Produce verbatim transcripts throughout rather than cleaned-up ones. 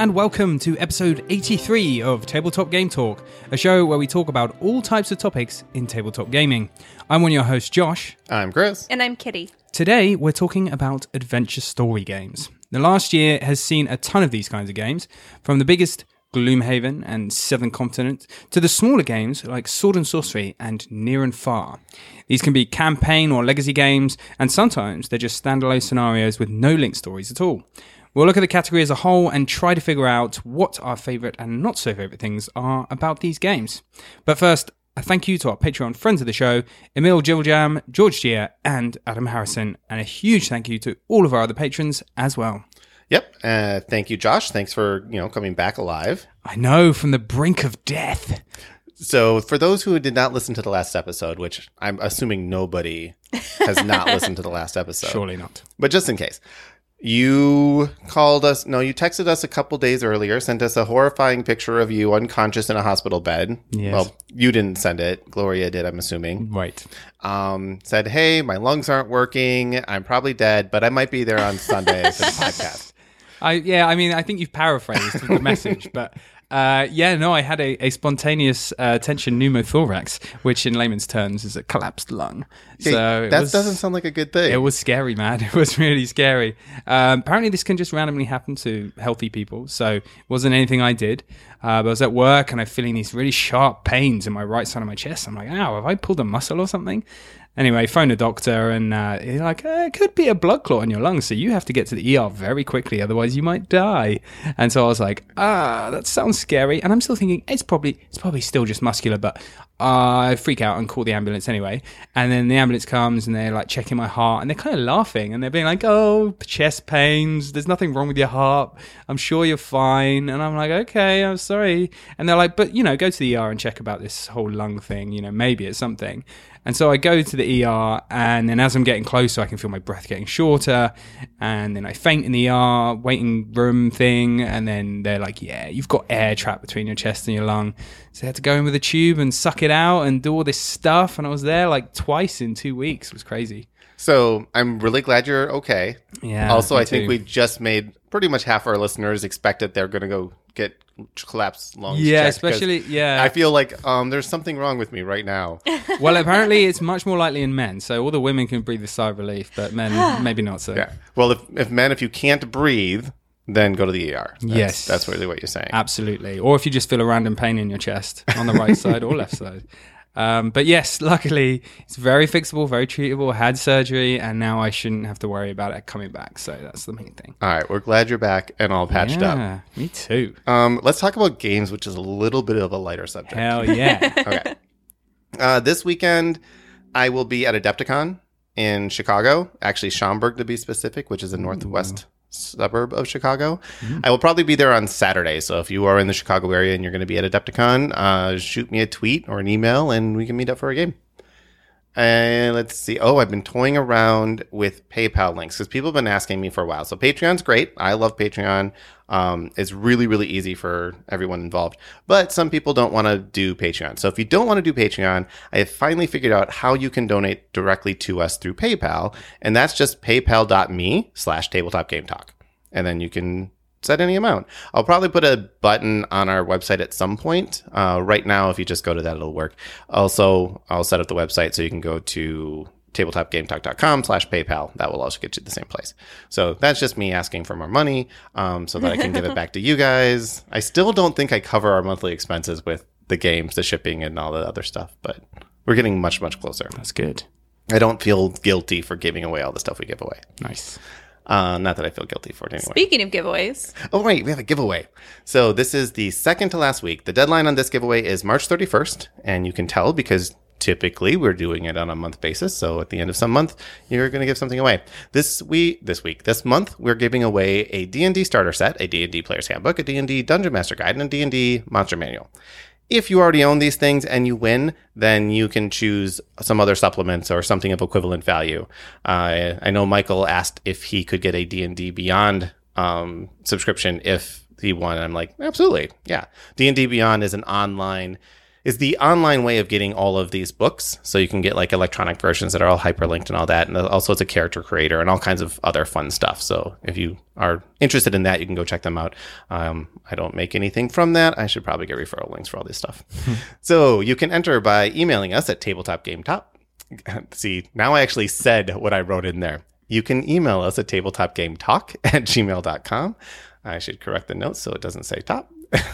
and welcome to episode eighty-three of Tabletop Game Talk, a show where we talk about all types of topics in tabletop gaming. I'm one of your hosts, Josh. I'm Chris. And I'm Kitty. Today, we're talking about adventure story games. The last year has seen a ton of these kinds of games, from the biggest Gloomhaven and Seven Continent to the smaller games like Sword and Sorcery and Near and Far. These can be campaign or legacy games, and sometimes they're just standalone scenarios with no linked stories at all. We'll look at the category as a whole and try to figure out what our favourite and not so favourite things are about these games. But first, a thank you to our Patreon friends of the show, Emil Jiljam, George Gia, and Adam Harrison, and a huge thank you to all of our other patrons as well. Yep. Uh, thank you, Josh. Thanks for, you know, coming back alive. I know, from the brink of death. So for those who did not listen to the last episode, which I'm assuming nobody has not listened to the last episode. Surely not. But just in case. You called us, no, you texted us a couple days earlier, sent us a horrifying picture of you unconscious in a hospital bed. Yes. Well, you didn't send it. Gloria did, I'm assuming. Right. Um, said, hey, my lungs aren't working. I'm probably dead, but I might be there on Sunday for the podcast. I Yeah, I mean, I think you've paraphrased the message, but... Uh, yeah, no, I had a, a spontaneous uh, tension pneumothorax, which in layman's terms is a collapsed lung. Okay, so that was, doesn't sound like a good thing. It was scary, man. It was really scary. Um, apparently, this can just randomly happen to healthy people, so it wasn't anything I did. Uh, but I was at work and I'm feeling these really sharp pains in my right side of my chest. I'm like, ow, have I pulled a muscle or something? Anyway, phoned a doctor and uh, he's like, eh, it could be a blood clot in your lungs, so you have to get to the E R very quickly, otherwise you might die. And so I was like, ah, that sounds scary. And I'm still thinking, it's probably it's probably still just muscular, but uh, I freak out and call the ambulance anyway. And then the ambulance comes and they're like checking my heart and they're kind of laughing and they're being like, oh, chest pains, there's nothing wrong with your heart. I'm sure you're fine. And I'm like, okay, I'm sorry. And they're like, but, you know, go to the E R and check about this whole lung thing. You know, maybe it's something. And so I go to the E R, and then as I'm getting closer, I can feel my breath getting shorter, and then I faint in the E R, waiting room thing, and then they're like, yeah, you've got air trapped between your chest and your lung. So I had to go in with a tube and suck it out and do all this stuff, and I was there like twice in two weeks. It was crazy. So I'm really glad you're okay. Yeah. Also, I too. think we just made pretty much half our listeners expect that they're going to go get collapsed lungs. Yeah, checked, especially, yeah. I feel like um, there's something wrong with me right now. Well, apparently it's much more likely in men. So all the women can breathe a sigh of relief, but men, maybe not so. Yeah. Well, if, if men, if you can't breathe, then go to the E R. That's, yes. That's really what you're saying. Absolutely. Or if you just feel a random pain in your chest on the right side or left side. Um, but yes, luckily, it's very fixable, very treatable. I had surgery, and now I shouldn't have to worry about it coming back. So that's the main thing. All right. We're glad you're back and all patched yeah, up. Me too. Um, let's talk about games, which is a little bit of a lighter subject. Hell yeah. Okay. Uh, this weekend, I will be at Adepticon in Chicago, actually Schaumburg to be specific, which is a northwest suburb of Chicago. Mm-hmm. I will probably be there on Saturday. So if you are in the Chicago area and you're going to be at Adepticon, uh, shoot me a tweet or an email and we can meet up for a game. And let's see. Oh, I've been toying around with PayPal links because people have been asking me for a while. So Patreon's great. I love Patreon. Um, it's really, really easy for everyone involved. But some people don't want to do Patreon. So if you don't want to do Patreon, I have finally figured out how you can donate directly to us through PayPal. And that's just paypal.me slash tabletop game talk. And then you can set any amount. I'll probably put a button on our website at some point. Uh, right now, if you just go to that, it'll work. Also, I'll set up the website so you can go to tabletopgametalk.com slash PayPal. That will also get you to the same place. So that's just me asking for more money um, so that I can give it back to you guys. I still don't think I cover our monthly expenses with the games, the shipping, and all the other stuff, but we're getting much, much closer. That's good. I don't feel guilty for giving away all the stuff we give away. Nice. Uh, not that I feel guilty for it anyway. Speaking of giveaways. Oh, right. We have a giveaway. So this is the second to last week. The deadline on this giveaway is March thirty-first. And you can tell because typically we're doing it on a month basis. So at the end of some month, you're going to give something away. This week, this week, this month, we're giving away a D and D starter set, a D and D player's handbook, a D and D dungeon master guide, and a D and D monster manual. If you already own these things and you win, then you can choose some other supplements or something of equivalent value. Uh, I know Michael asked if he could get a D and D Beyond um, subscription if he won. And I'm like, absolutely. Yeah. D and D Beyond is an online is the online way of getting all of these books. So you can get like electronic versions that are all hyperlinked and all that. And also it's a character creator and all kinds of other fun stuff. So if you are interested in that, you can go check them out. Um, I don't make anything from that. I should probably get referral links for all this stuff. So you can enter by emailing us at tabletopgametop. See, now I actually said what I wrote in there. You can email us at tabletopgametalk at gmail dot com. I should correct the notes so it doesn't say top.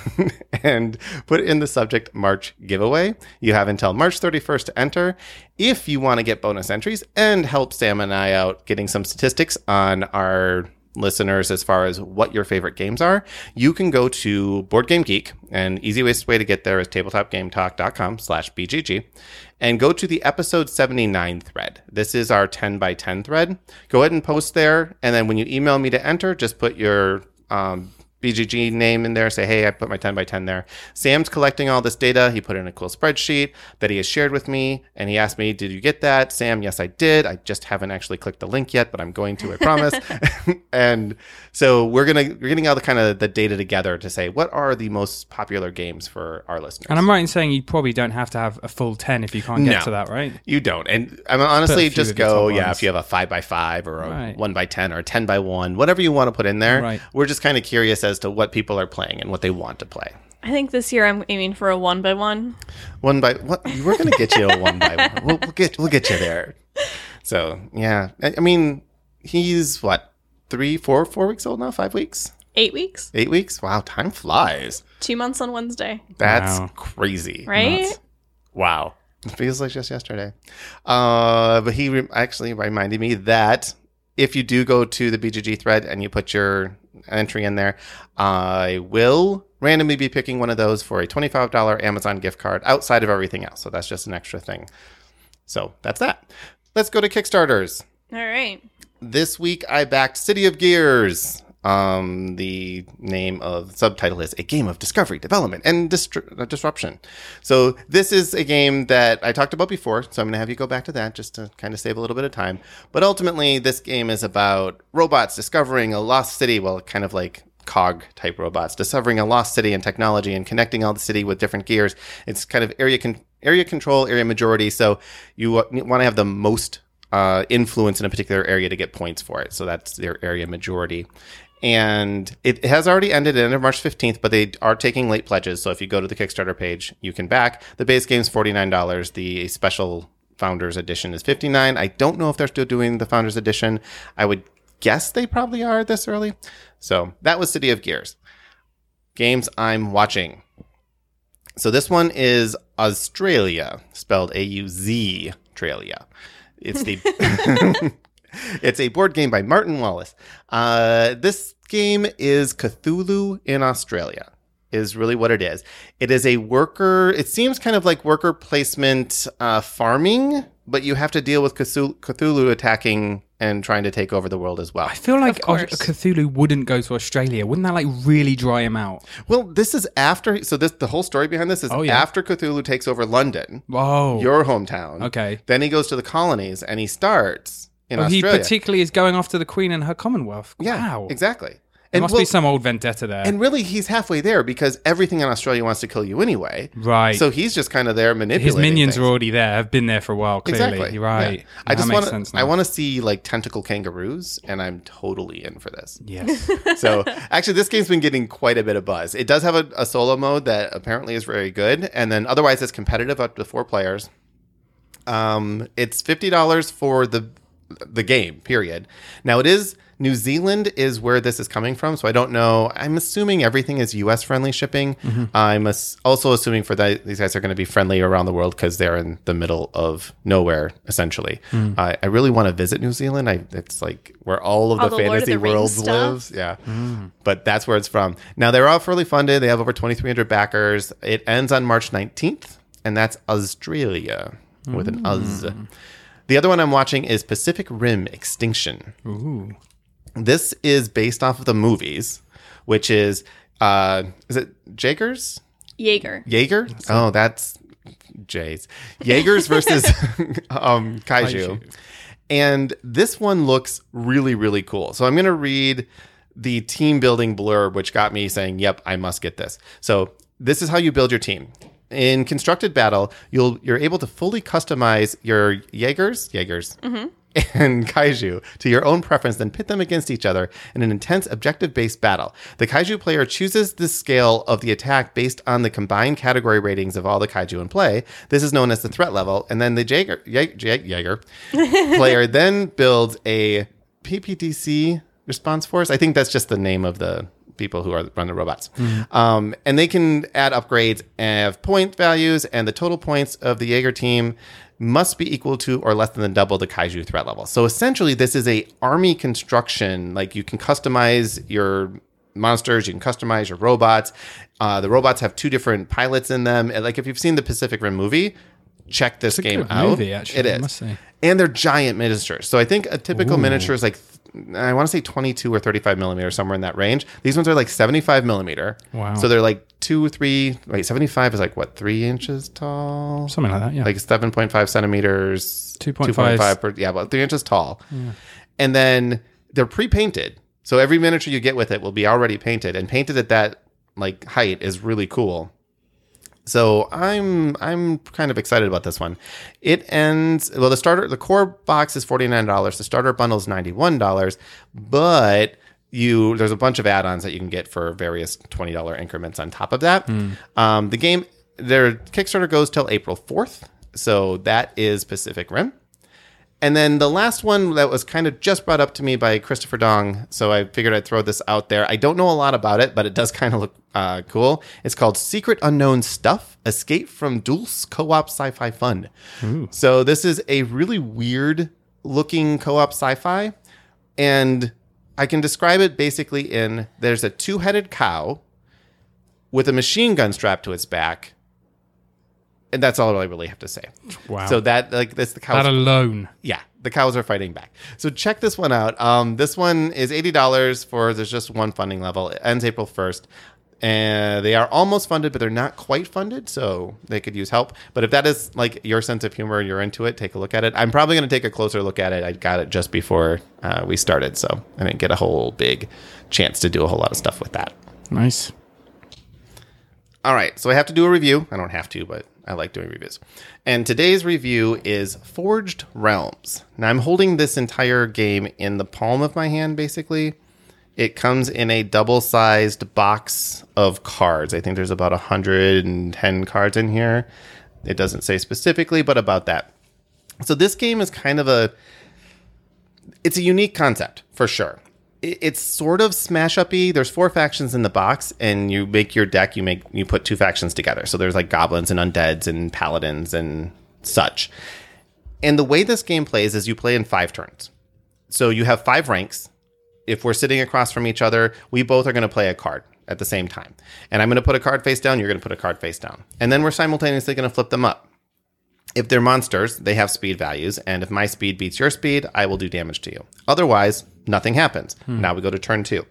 And put in the subject March giveaway. You have until March thirty-first to enter. If you want to get bonus entries and help Sam and I out getting some statistics on our listeners as far as what your favorite games are, you can go to Board Game Geek, and easiest way to get there is tabletopgametalk.com slash BGG, and go to the episode seventy-nine thread. This is our ten by ten thread. Go ahead and post there, and then when you email me to enter, just put your um, B G G name in there. Say, hey, I put my ten by ten there. Sam's collecting all this data. He put it in a cool spreadsheet that he has shared with me. And he asked me, did you get that? Sam, yes, I did. I just haven't actually clicked the link yet, but I'm going to, I promise. And so we're going to, we're getting all the kind of the data together to say, what are the most popular games for our listeners? And I'm right in saying you probably don't have to have a full ten if you can't get No. to that, right? You don't. And I mean, honestly, Put a few just of your go, top yeah, ones. if you have a five by five or a Right. one by ten or a ten by one, whatever you want to put in there. Right. We're just kind of curious as to what people are playing and what they want to play. I think this year I'm aiming for a one by one. One by what? We're gonna get you a one by one. We'll, we'll get we'll get you there. So yeah, I, I mean, he's what three, four, four weeks old now? Five weeks? Eight weeks? Eight weeks? Wow, time flies. Two months on Wednesday. That's Wow. crazy. Right? Nuts. Wow, it feels like just yesterday. Uh, but he re- actually reminded me that if you do go to the B G G thread and you put your entry in there, I will randomly be picking one of those for a twenty-five dollars Amazon gift card outside of everything else. So that's just an extra thing. So that's that. Let's go to Kickstarters. All right. This week I backed City of Gears. Um, the name of the subtitle is A Game of Discovery, Development, and Distru- uh, Disruption. So this is a game that I talked about before, so I'm going to have you go back to that just to kind of save a little bit of time. But ultimately, this game is about robots discovering a lost city, well, kind of like cog type robots, discovering a lost city and technology and connecting all the city with different gears. It's kind of area con- area control, area majority, so you w- want to have the most uh, influence in a particular area to get points for it. So that's their area majority. And it has already ended at the end of March fifteenth, but they are taking late pledges. So if you go to the Kickstarter page, you can back. The base game is forty-nine dollars. The special Founders Edition is fifty-nine dollars. I don't know if they're still doing the Founders Edition. I would guess they probably are this early. So that was City of Gears. Games I'm watching. So this one is Australia, spelled A U Z, Australia. It's the... It's a board game by Martin Wallace. Uh, this game is Cthulhu in Australia, is really what it is. It is a worker, it seems kind of like worker placement uh, farming, but you have to deal with Cthulhu, Cthulhu attacking and trying to take over the world as well. I feel like Of course. Cthulhu wouldn't go to Australia. Wouldn't that like really dry him out? Well, this is after, so this the whole story behind this is Oh, yeah. after Cthulhu takes over London, Whoa. your hometown. Okay. Then he goes to the colonies and he starts in Oh, he Australia. particularly is going after the Queen and her Commonwealth. yeah, Wow. exactly. There And must well- be some old vendetta there. And really, he's halfway there because everything in Australia wants to kill you anyway. Right. So he's just kind of there manipulating. His minions things. are already there, have been there for a while, clearly. Exactly. You're right. Yeah. I That just makes want sense to. now. I want to see like tentacle kangaroos, and I'm totally in for this. Yes. So actually, this game's been getting quite a bit of buzz. It does have a, a solo mode that apparently is very good, and then otherwise it's competitive up to four players. Um, it's fifty dollars for the the game. Period. Now it is. New Zealand is where this is coming from, so I don't know. I'm assuming everything is U S friendly shipping. Mm-hmm. I'm as- also assuming for that these guys are going to be friendly around the world because they're in the middle of nowhere, essentially. Mm. I I really want to visit New Zealand. I, it's like where all of All the the Lord of fantasy the Rings worlds stuff. lives. Yeah, Mm. but that's where it's from. Now they're all fully funded. They have over twenty-three hundred backers. It ends on March nineteenth, and that's Australia with an Uz. The other one I'm watching is Pacific Rim Extinction. Ooh. This is based off of the movies, which is uh is it Jaegers? Jaeger. Jaeger? Oh, that's Jays. Jaegers versus um Kaiju. Kaiju. And this one looks really, really cool. So I'm gonna read the team building blurb, which got me saying, yep, I must get this. So this is how you build your team. In constructed battle, you'll you're able to fully customize your Jaegers, Jaegers, and Kaiju to your own preference, then pit them against each other in an intense objective-based battle. The Kaiju player chooses the scale of the attack based on the combined category ratings of all the Kaiju in play. This is known as the threat level, and then the Jaeger, Jaeger, Jaeger player then builds a P P D C response force. I think that's just the name of the people who are run the robots. Mm-hmm. Um, and they can add upgrades and have point values, and the total points of the Jaeger team must be equal to or less than double the Kaiju threat level. So essentially, this is a army construction. Like, you can customize your monsters, you can customize your robots. Uh, the robots have two different pilots in them. And like, if you've seen the Pacific Rim movie, check this it's a game good out. Movie, actually, it is. I must say. And they're giant miniatures. So I think a typical Ooh. miniature is like, I want to say twenty-two or thirty-five millimeter, somewhere in that range. These ones are like seventy-five millimeter. Wow. So they're like two, three, wait, seventy-five is like what, three inches tall? Something like that, yeah. Like seven point five centimeters. two point five. Per, yeah, about three inches tall. Yeah. And then they're pre-painted. So every miniature you get with it will be already painted. And painted at that like height is really cool. So I'm I'm kind of excited about this one. It ends well. The starter, the core box is forty-nine dollars. The starter bundle is ninety-one dollars. But you there's a bunch of add-ons that you can get for various twenty dollars increments on top of that. Mm. Um, the game, their Kickstarter goes till April fourth. So that is Pacific Rim. And then the last one that was kind of just brought up to me by Christopher Dong, so I figured I'd throw this out there. I don't know a lot about it, but it does kind of look uh, cool. It's called Secret Unknown Stuff, Escape from Dulce Co-op Sci-Fi Fun. Ooh. So this is a really weird looking co-op sci-fi, and I can describe it basically in there's a two-headed cow with a machine gun strapped to its back. And that's all I really have to say. Wow. So that, like, that's the cows. That alone. Yeah, the cows are fighting back. So check this one out. Um, this one is eighty dollars for, there's just one funding level. It ends April first. And they are almost funded, but they're not quite funded. So they could use help. But if that is, like, your sense of humor and you're into it, take a look at it. I'm probably going to take a closer look at it. I got it just before uh, we started. So I didn't get a whole big chance to do a whole lot of stuff with that. Nice. All right. So I have to do a review. I don't have to, but I like doing reviews. And today's review is Forged Realms. Now, I'm holding this entire game in the palm of my hand, basically. It comes in a double-sized box of cards. I think there's about one hundred ten cards in here. It doesn't say specifically, but about that. So this game is kind of a... It's a unique concept, for sure. It's sort of smash-up-y. There's four factions in the box, and you make your deck, you make you put two factions together. So there's like goblins and undeads and paladins and such. And the way this game plays is you play in five turns. So you have five ranks. If we're sitting across from each other, we both are going to play a card at the same time. And I'm going to put a card face down, you're going to put a card face down. And then we're simultaneously going to flip them up. If they're monsters, they have speed values, and if my speed beats your speed, I will do damage to you. Otherwise, nothing happens. Hmm. Now we go to turn two.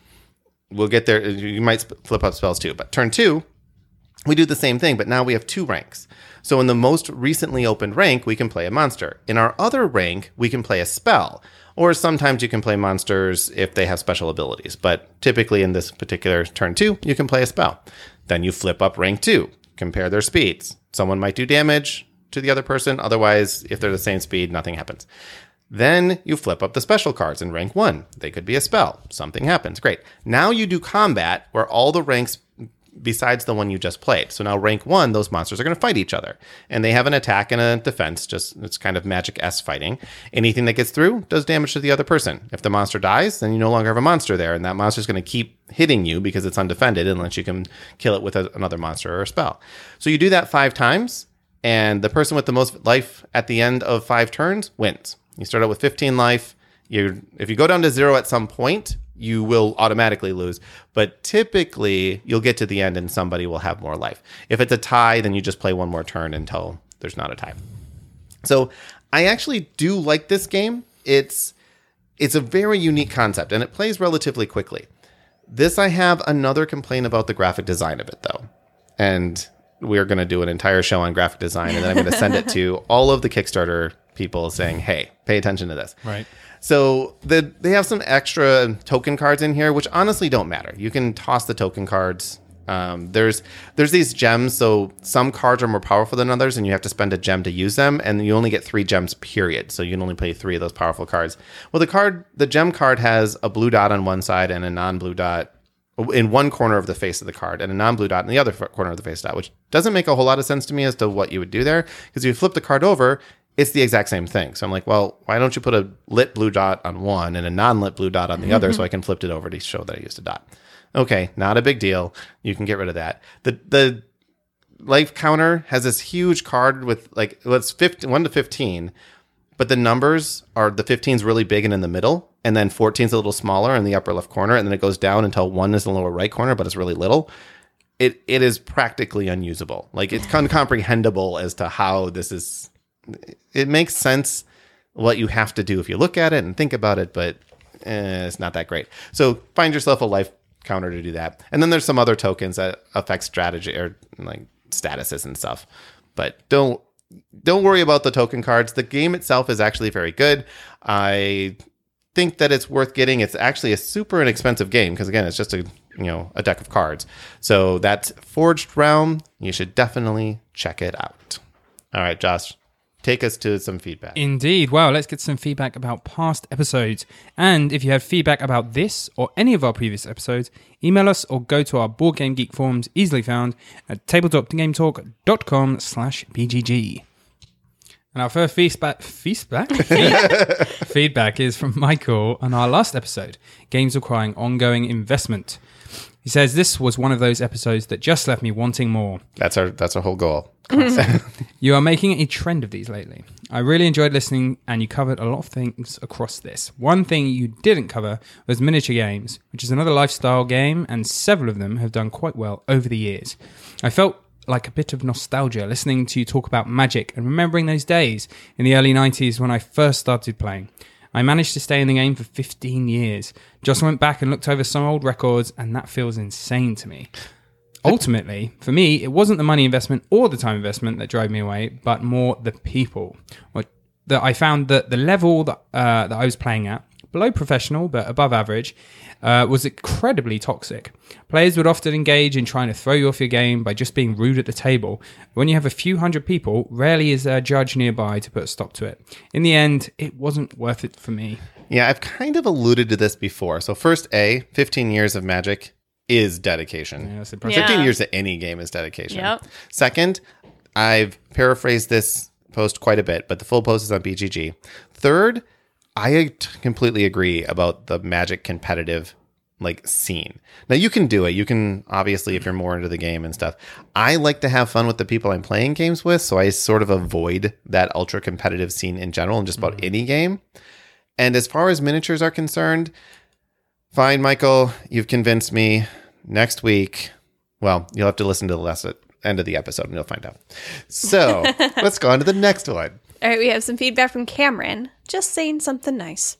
We'll get there. You might flip up spells too, but turn two, we do the same thing, but now we have two ranks. So in the most recently opened rank, we can play a monster. In our other rank, we can play a spell. Or sometimes you can play monsters if they have special abilities. But typically in this particular turn two, you can play a spell. Then you flip up rank two, compare their speeds. Someone might do damage to the other person. Otherwise, if they're the same speed, nothing happens. Then you flip up the special cards in rank one. They could be a spell. Something happens. Great. Now you do combat where all the ranks besides the one you just played. So now rank one, those monsters are going to fight each other. And they have an attack and a defense. Just it's kind of Magic-esque fighting. Anything that gets through does damage to the other person. If the monster dies, then you no longer have a monster there. And that monster is going to keep hitting you because it's undefended unless you can kill it with a, another monster or a spell. So you do that five times. And the person with the most life at the end of five turns wins. You start out with fifteen life. You, if you go down to zero at some point, you will automatically lose. But typically, you'll get to the end and somebody will have more life. If it's a tie, then you just play one more turn until there's not a tie. So I actually do like this game. It's it's a very unique concept, and it plays relatively quickly. This, I have another complaint about the graphic design of it, though. And we're going to do an entire show on graphic design, and then I'm going to send it to all of the Kickstarter people saying, hey, pay attention to this. Right. So the, they have some extra token cards in here, which honestly don't matter. You can toss the token cards Um, there's there's these gems, so some cards are more powerful than others, and you have to spend a gem to use them, and you only get three gems, period. So you can only play three of those powerful cards. Well, the card, the gem card has a blue dot on one side and a non-blue dot in one corner of the face of the card, and a non-blue dot in the other corner of the face dot, which doesn't make a whole lot of sense to me as to what you would do there, because if you flip the card over, it's the exact same thing. So I'm like, well, why don't you put a lit blue dot on one and a non-lit blue dot on the other so I can flip it over to show that I used a dot? Okay, not a big deal. You can get rid of that. The the life counter has this huge card with like, well, it's fifteen, one to fifteen, but the numbers are, the fifteen's really big and in the middle, and then fourteen's a little smaller in the upper left corner, and then it goes down until one is in the lower right corner, but it's really little. It It is practically unusable. Like, it's incomprehensible as to how this is. It makes sense what you have to do if you look at it and think about it, but eh, it's not that great. So find yourself a life counter to do that. And then there's some other tokens that affect strategy or like statuses and stuff. But don't don't worry about the token cards. The game itself is actually very good. I think that it's worth getting. It's actually a super inexpensive game because, again, it's just a you know a deck of cards. So that's Forged Realm. You should definitely check it out. All right, Josh, take us to some feedback. Indeed. Well, let's get some feedback about past episodes. And if you have feedback about this or any of our previous episodes, email us or go to our Board Game Geek forums, easily found at tabletopgametalk.com slash BGG. And our first feedback, feedback? feedback is from Michael on our last episode, Games Requiring Ongoing Investment. He says, this was one of those episodes that just left me wanting more. That's our that's our whole goal. You are making a trend of these lately. I really enjoyed listening, and you covered a lot of things across this. One thing you didn't cover was miniature games, which is another lifestyle game, and several of them have done quite well over the years. I felt like a bit of nostalgia listening to you talk about Magic and remembering those days in the early nineties when I first started playing. I managed to stay in the game for fifteen years. Just went back and looked over some old records, and that feels insane to me. Ultimately, for me, it wasn't the money investment or the time investment that drove me away, but more the people. What that I found that the level that uh, that I was playing at, below professional but above average, uh, was incredibly toxic. Players would often engage in trying to throw you off your game by just being rude at the table. When you have a few hundred people, rarely is there a judge nearby to put a stop to it. In the end, it wasn't worth it for me. Yeah, I've kind of alluded to this before. So first, A, fifteen years of Magic is dedication. Yeah, that's impressive. Yeah. fifteen years of any game is dedication. Yep. Second, I've paraphrased this post quite a bit, but the full post is on B G G. Third, I t- completely agree about the Magic competitive like scene. Now you can do it. You can, obviously, if you're more into the game and stuff. I like to have fun with the people I'm playing games with, so I sort of avoid that ultra competitive scene in general in just about mm-hmm. any game. And as far as miniatures are concerned, fine, Michael, you've convinced me. Next week, well, you'll have to listen to the last end of the episode and you'll find out. So let's go on to the next one. All right, we have some feedback from Cameron, just saying something nice.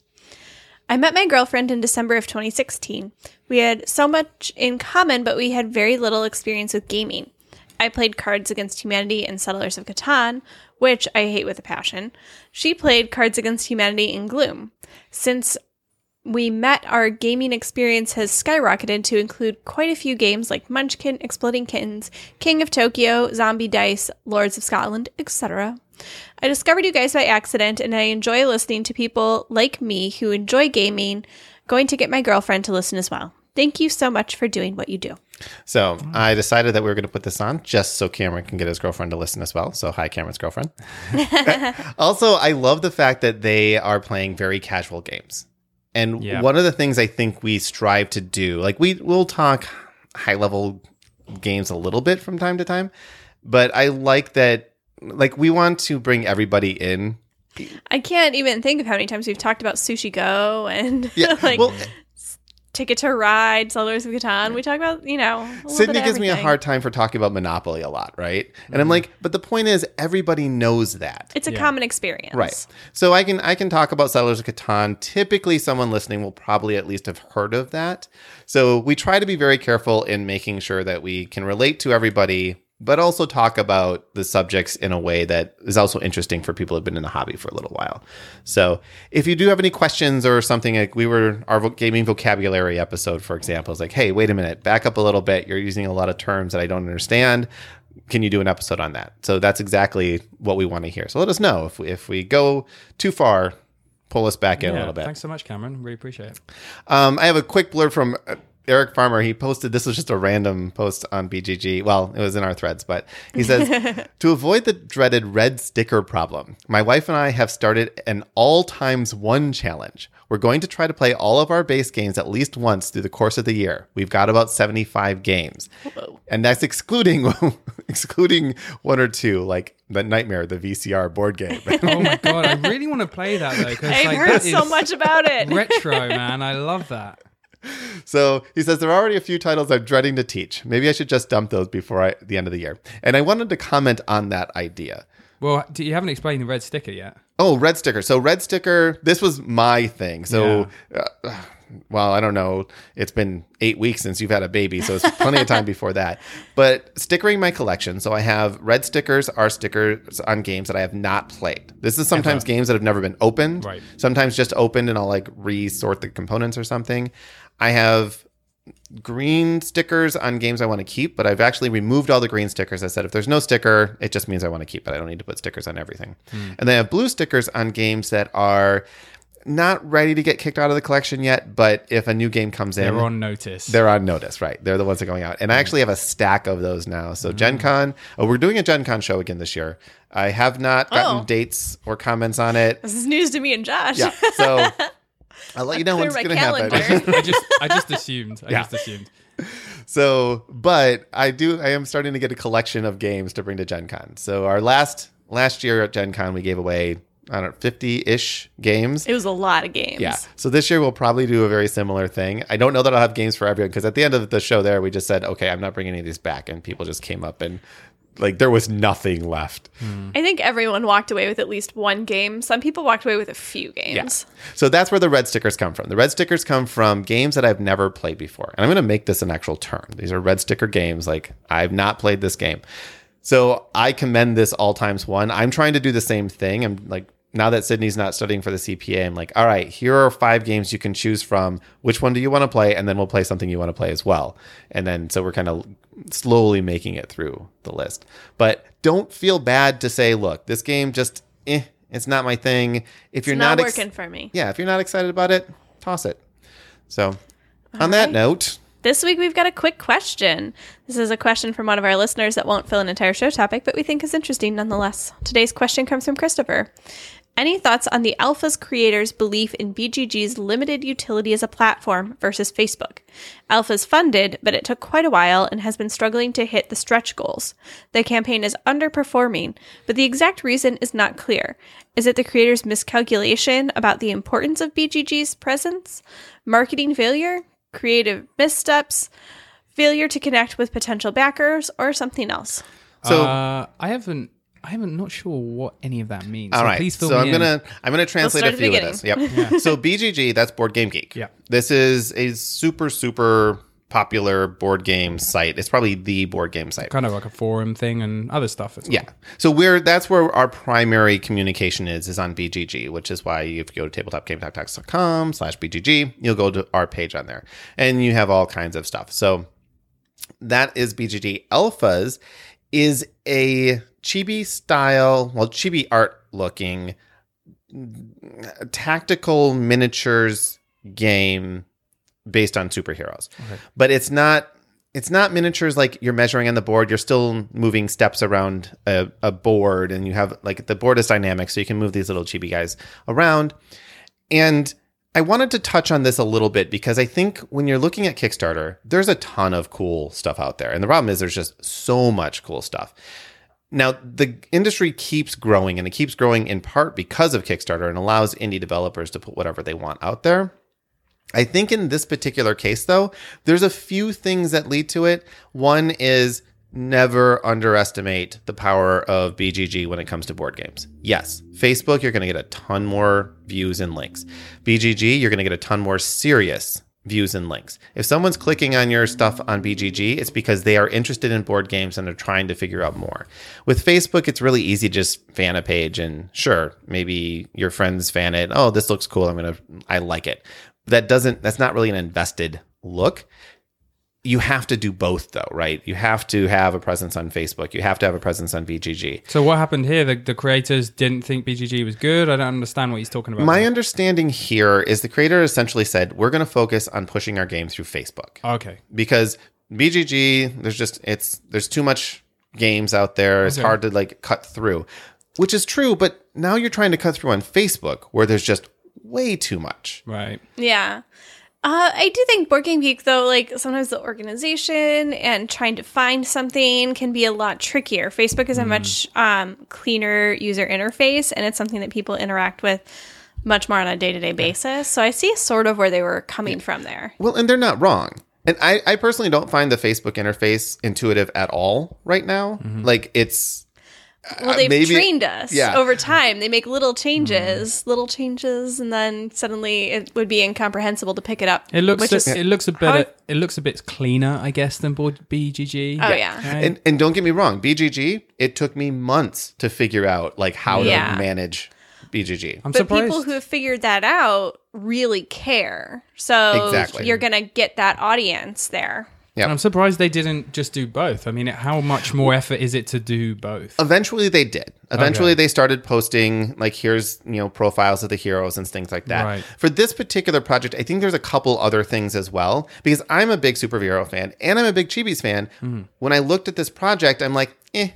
I met my girlfriend in December of twenty sixteen. We had so much in common, but we had very little experience with gaming. I played Cards Against Humanity and Settlers of Catan, which I hate with a passion. She played Cards Against Humanity and Gloom. Since we met, our gaming experience has skyrocketed to include quite a few games like Munchkin, Exploding Kittens, King of Tokyo, Zombie Dice, Lords of Scotland, et cetera. I discovered you guys by accident, and I enjoy listening to people like me who enjoy gaming. Going to get my girlfriend to listen as well. Thank you so much for doing what you do. So I decided that we were going to put this on just so Cameron can get his girlfriend to listen as well. So hi, Cameron's girlfriend. Also, I love the fact that they are playing very casual games. And yeah. One of the things I think we strive to do, like we will talk high level games a little bit from time to time, but I like that, like we want to bring everybody in. I can't even think of how many times we've talked about Sushi Go and yeah, like well, Ticket to Ride, Settlers of Catan. We talk about, you know, a Sydney gives everything. me a hard time for talking about Monopoly a lot, right? And mm-hmm. I'm like, but the point is, everybody knows that. It's a yeah. common experience. Right. So I can I can talk about Settlers of Catan. Typically, someone listening will probably at least have heard of that. So we try to be very careful in making sure that we can relate to everybody but also talk about the subjects in a way that is also interesting for people who have been in the hobby for a little while. So if you do have any questions or something, like we were, our vo- gaming vocabulary episode, for example, is like, hey, wait a minute, back up a little bit. You're using a lot of terms that I don't understand. Can you do an episode on that? So that's exactly what we want to hear. So let us know if we, if we go too far, pull us back in Yeah, a little bit. Thanks so much, Cameron. Really appreciate it. Um, I have a quick blurb from uh, Eric Farmer. He posted, this was just a random post on B G G. Well, it was in our threads, but he says, to avoid the dreaded red sticker problem, my wife and I have started an all times one challenge. We're going to try to play all of our base games at least once through the course of the year. We've got about seventy-five games. Whoa. And that's excluding excluding one or two, like the Nightmare, the V C R board game. Oh my God, I really want to play that though. 'Cause, I've like, heard that so is much about it. retro, man. I love that. So he says, there are already a few titles I'm dreading to teach. Maybe I should just dump those before I, the end of the year. And I wanted to comment on that idea. Well, do, you haven't explained the red sticker yet. Oh, red sticker. So red sticker, this was my thing. So, yeah. uh, well, I don't know. It's been eight weeks since you've had a baby, so it's plenty of time before that. But stickering my collection. So I have red stickers are stickers on games that I have not played. This is sometimes Ever. games that have never been opened. Right. Sometimes just opened and I'll like resort the components or something. I have green stickers on games I want to keep, but I've actually removed all the green stickers. I said, if there's no sticker, it just means I want to keep it. I don't need to put stickers on everything. Mm. And then I have blue stickers on games that are not ready to get kicked out of the collection yet, but if a new game comes in, they're on notice. They're on notice, right? They're the ones that are going out. And I actually have a stack of those now. So mm. Gen Con, oh, we're doing a Gen Con show again this year. I have not gotten oh. dates or comments on it. This is news to me and Josh. Yeah. So I'll let you know when it's going to happen. I just, I just assumed. I Yeah. just assumed. So, but I do, I am starting to get a collection of games to bring to Gen Con. So our last, last year at Gen Con, we gave away, I don't know, fifty-ish games. It was a lot of games. Yeah. So this year we'll probably do a very similar thing. I don't know that I'll have games for everyone because at the end of the show there, we just said, okay, I'm not bringing any of these back. And people just came up and like there was nothing left. I think everyone walked away with at least one game. Some people walked away with a few games. Yeah. So that's where the red stickers come from. The red stickers come from games that I've never played before. And I'm going to make this an actual term. These are red sticker games. Like I've not played this game. So I commend this all times one. I'm trying to do the same thing. I'm like, now that Sydney's not studying for the C P A, I'm like, all right, here are five games you can choose from. Which one do you want to play? And then we'll play something you want to play as well. And then, so we're kind of slowly making it through the list. But don't feel bad to say, look, this game just, eh, it's not my thing. If you're It's not, not ex- working for me. Yeah, if you're not excited about it, toss it. So on All that right. note, This week we've got a quick question. This is a question from one of our listeners that won't fill an entire show topic, but we think is interesting nonetheless. Today's question comes from Christopher. Any thoughts on the Alpha's creators' belief in B G G's limited utility as a platform versus Facebook? Alpha's funded, but it took quite a while and has been struggling to hit the stretch goals. The campaign is underperforming, but the exact reason is not clear. Is it the creators' miscalculation about the importance of B G G's presence? Marketing failure? Creative missteps? Failure to connect with potential backers? Or something else? so uh, I haven't. I am not sure what any of that means. all so right, please fill so me I'm in. gonna I'm gonna translate start a at the few of this. Yep. So B G G, that's Board Game Geek. Yeah. This is a super super popular board game site. It's probably the board game site. Kind of like a forum thing and other stuff as well. Yeah. So we're that's where our primary communication is is on B G G, which is why if you go to tabletop game talk talks dot com slash B G G, you'll go to our page on there, and you have all kinds of stuff. So that is B G G. Alphas is a chibi style, well, chibi art looking tactical miniatures game based on superheroes. Okay. But it's not it's not miniatures like you're measuring on the board. You're still moving steps around a, a board, and you have like the board is dynamic, so you can move these little chibi guys around. And I wanted to touch on this a little bit because I think when you're looking at Kickstarter, there's a ton of cool stuff out there. And the problem is there's just so much cool stuff. Now, the industry keeps growing, and it keeps growing in part because of Kickstarter and allows indie developers to put whatever they want out there. I think in this particular case, though, there's a few things that lead to it. One is never underestimate the power of B G G when it comes to board games. Yes, Facebook, you're going to get a ton more views and links. B G G, you're going to get a ton more serious views and links. If someone's clicking on your stuff on B G G, it's because they are interested in board games and are trying to figure out more. With Facebook, it's really easy to just fan a page and sure, maybe your friends fan it. Oh, this looks cool. I'm going to, I like it. That doesn't, that's not really an invested look. You have to do both though, right? You have to have a presence on Facebook. You have to have a presence on B G G. So what happened here? The, the creators didn't think B G G was good? I don't understand what he's talking about. My there. understanding here is the creator essentially said, we're going to focus on pushing our game through Facebook. Okay. Because B G G, there's just, it's, there's too much games out there. It's Okay. hard to like cut through, which is true. But now you're trying to cut through on Facebook where there's just way too much. Right. Yeah. Uh, I do think Board Game Geek, though, like sometimes the organization and trying to find something can be a lot trickier. Facebook is a much um, cleaner user interface, and it's something that people interact with much more on a day-to-day basis. So I see sort of where they were coming from there. Well, and they're not wrong. And I, I personally don't find the Facebook interface intuitive at all right now. Like it's... Well, they've maybe- trained us yeah. over time. They make little changes, little changes, and then suddenly it would be incomprehensible to pick it up. It looks which a, is it looks a how bit I- it looks a bit cleaner, I guess, than board B G G. Oh, yeah. Right? And, and don't get me wrong, B G G, it took me months to figure out like how Yeah. to manage B G G. I'm But surprised. people who have figured that out really care. So Exactly. you're going to get that audience there. Yeah. And I'm surprised they didn't just do both. I mean, how much more effort is it to do both? Eventually they did. Eventually Okay. they started posting like here's, you know, profiles of the heroes and things like that. Right. For this particular project, I think there's a couple other things as well because I'm a big superhero fan and I'm a big Chibi's fan. Mm-hmm. When I looked at this project, I'm like, eh.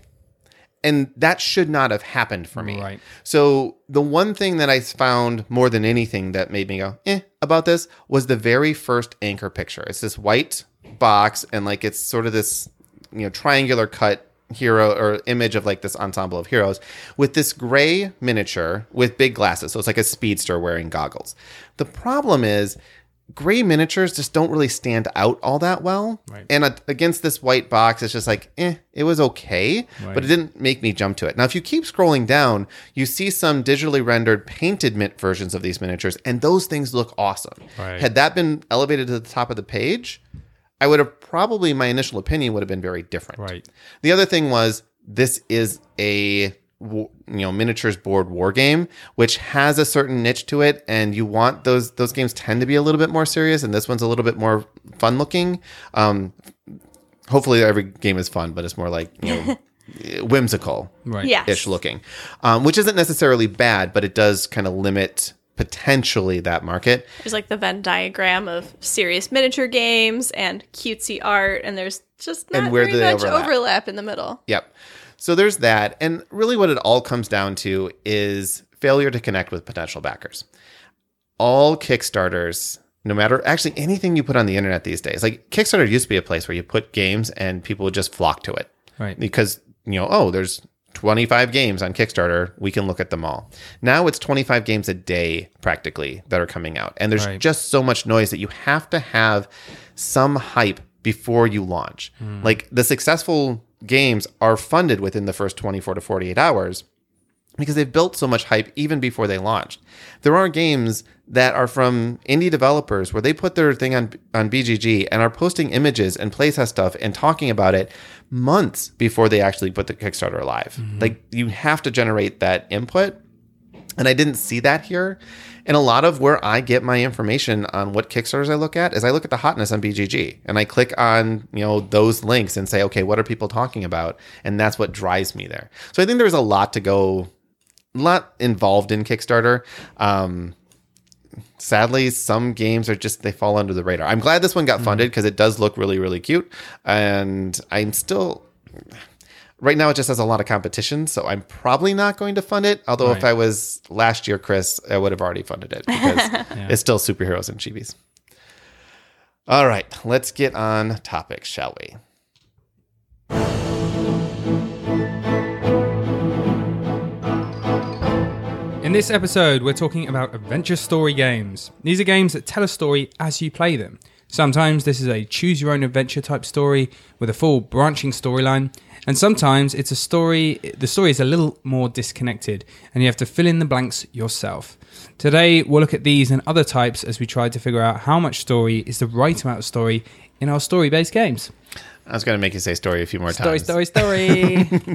And that should not have happened for me. Right. So the one thing that I found more than anything that made me go, eh, about this was the very first anchor picture. It's this white box and like it's sort of this, you know, triangular cut hero or image of like this ensemble of heroes with this gray miniature with big glasses. So it's like a speedster wearing goggles. The problem is gray miniatures just don't really stand out all that well. Right. And uh, against this white box, it's just like, eh, it was okay, Right. but it didn't make me jump to it. Now, if you keep scrolling down, you see some digitally rendered painted mint versions of these miniatures, and those things look awesome. Right. Had that been elevated to the top of the page, I would have probably, my initial opinion would have been very different. Right. The other thing was this is a you know miniatures board war game, which has a certain niche to it, and you want those those games tend to be a little bit more serious, and this one's a little bit more fun looking. Um, hopefully, every game is fun, but it's more like you know whimsical, Right. Yes. ish looking, um, which isn't necessarily bad, but it does kind of limit potentially that market. There's like the Venn diagram of serious miniature games and cutesy art, and there's just not And where very do they much overlap? overlap in the middle. Yep. So there's that. And really what it all comes down to is failure to connect with potential backers. All Kickstarters, no matter actually anything you put on the internet these days, like Kickstarter used to be a place where you put games and people would just flock to it. Right. Because, you know, oh, there's twenty-five games on Kickstarter. We can look at them all. Now it's twenty-five games a day practically that are coming out. And there's Right. just so much noise that you have to have some hype before you launch. Like the successful games are funded within the first twenty-four to forty-eight hours because they've built so much hype even before they launched. There are games that are from indie developers where they put their thing on on B G G and are posting images and playtest stuff and talking about it months before they actually put the Kickstarter live. Mm-hmm. Like you have to generate that input. And I didn't see that here. And a lot of where I get my information on what Kickstarters I look at is I look at the hotness on B G G and I click on, you know, those links and say, okay, what are people talking about? And that's what drives me there. So I think there's a lot to go, a lot involved in Kickstarter. Um, sadly, some games are just, they fall under the radar. I'm glad this one got funded because it does look really, really cute. And I'm still... Right now, it just has a lot of competition, so I'm probably not going to fund it. Although, if Right. I was last year, Chris, I would have already funded it because it's still superheroes and chibis. All right, let's get on topics, shall we? In this episode, we're talking about adventure story games. These are games that tell a story as you play them. Sometimes this is a choose-your-own-adventure type story with a full branching storyline, and sometimes it's a story, the story is a little more disconnected, and you have to fill in the blanks yourself. Today, we'll look at these and other types as we try to figure out how much story is the right amount of story in our story-based games. I was going to make you say story a few more Story, times. story, story.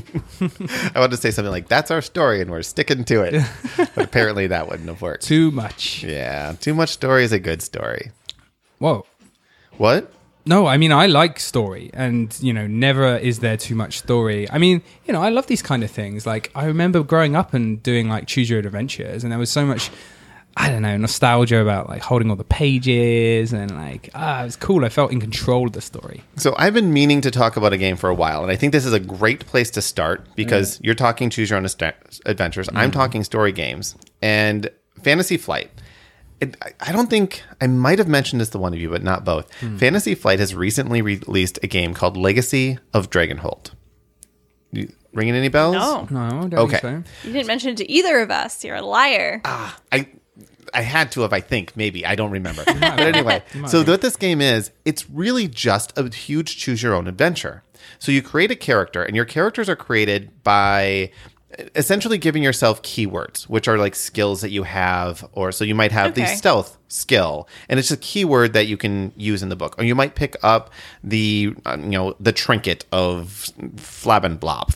I wanted to say something like, that's our story, and we're sticking to it. But apparently that wouldn't have worked. Too much. Yeah, too much story is a good story. Whoa. What? No, I mean, I like story, and, you know, never is there too much story. I mean, you know, I love these kind of things. Like, I remember growing up and doing, like, Choose Your Own Adventures, and there was so much, I don't know, nostalgia about, like, holding all the pages, and, like, ah, it was cool. I felt in control of the story. So I've been meaning to talk about a game for a while, and I think this is a great place to start, because mm. you're talking Choose Your Own Adventures. Mm. I'm talking story games. And Fantasy Flight. It, I don't think, I might have mentioned this to one of you, but not both. Hmm. Fantasy Flight has recently released a game called Legacy of Dragonholt. You, ringing any bells? No. No, I don't okay. think so. You didn't mention it to either of us. You're a liar. Ah, I I had to have, I think, maybe. I don't remember. But anyway, so what this game is, it's really just a huge choose your own adventure. So you create a character, and your characters are created by essentially giving yourself keywords, which are like skills that you have, or so you might have okay. the stealth skill, and it's a keyword that you can use in the book, or you might pick up the uh, you know the trinket of Flabbenblop.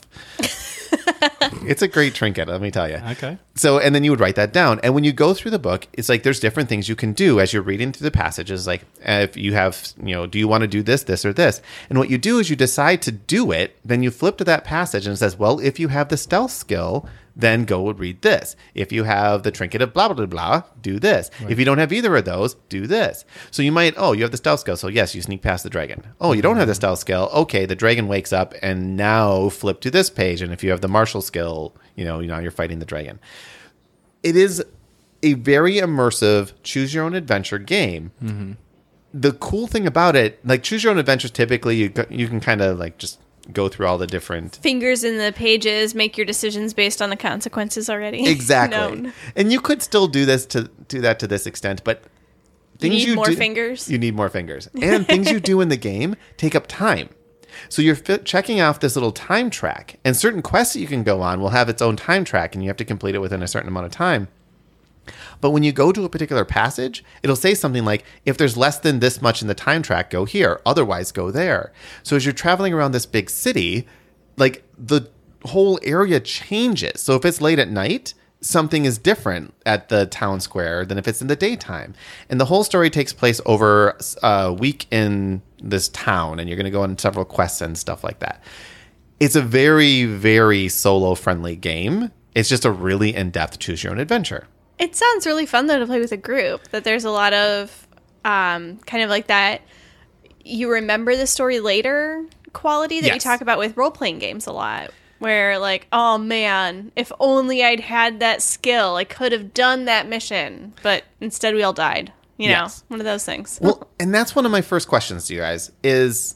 It's a great trinket, let me tell you. Okay. So, and then you would write that down. And when you go through the book, it's like there's different things you can do as you're reading through the passages. Like if you have, you know, do you want to do this, this, or this? And what you do is you decide to do it. Then you flip to that passage and it says, well, if you have the stealth skill, then go and read this. If you have the trinket of blah, blah, blah, blah, do this. Right. If you don't have either of those, do this. So you might, oh, you have the stealth skill. So yes, you sneak past the dragon. Oh, you don't have the stealth skill. Okay, the dragon wakes up and now flip to this page. And if you have the martial skill, you know, now you're fighting the dragon. It is a very immersive choose your own adventure game. Mm-hmm. The cool thing about it, like choose your own adventures, typically you you can kind of like just go through all the different fingers in the pages, make your decisions based on the consequences already. Exactly. known. And you could still do this to do that to this extent, but things you need you more do, fingers. You need more fingers. And things you do in the game take up time. So you're fi- checking off this little time track, and certain quests that you can go on will have its own time track, and you have to complete it within a certain amount of time. But when you go to a particular passage, it'll say something like, if there's less than this much in the time track, go here. Otherwise, go there. So as you're traveling around this big city, like the whole area changes. So if it's late at night, something is different at the town square than if it's in the daytime. And the whole story takes place over a week in this town, and you're going to go on several quests and stuff like that. It's a very, very solo-friendly game. It's just a really in-depth choose-your-own-adventure. It sounds really fun, though, to play with a group. That there's a lot of um, kind of like that you remember the story later quality that yes. you talk about with role-playing games a lot. Where, like, oh, man, if only I'd had that skill, I could have done that mission. But instead we all died. You know, yes. one of those things. Well, and that's one of my first questions to you guys is...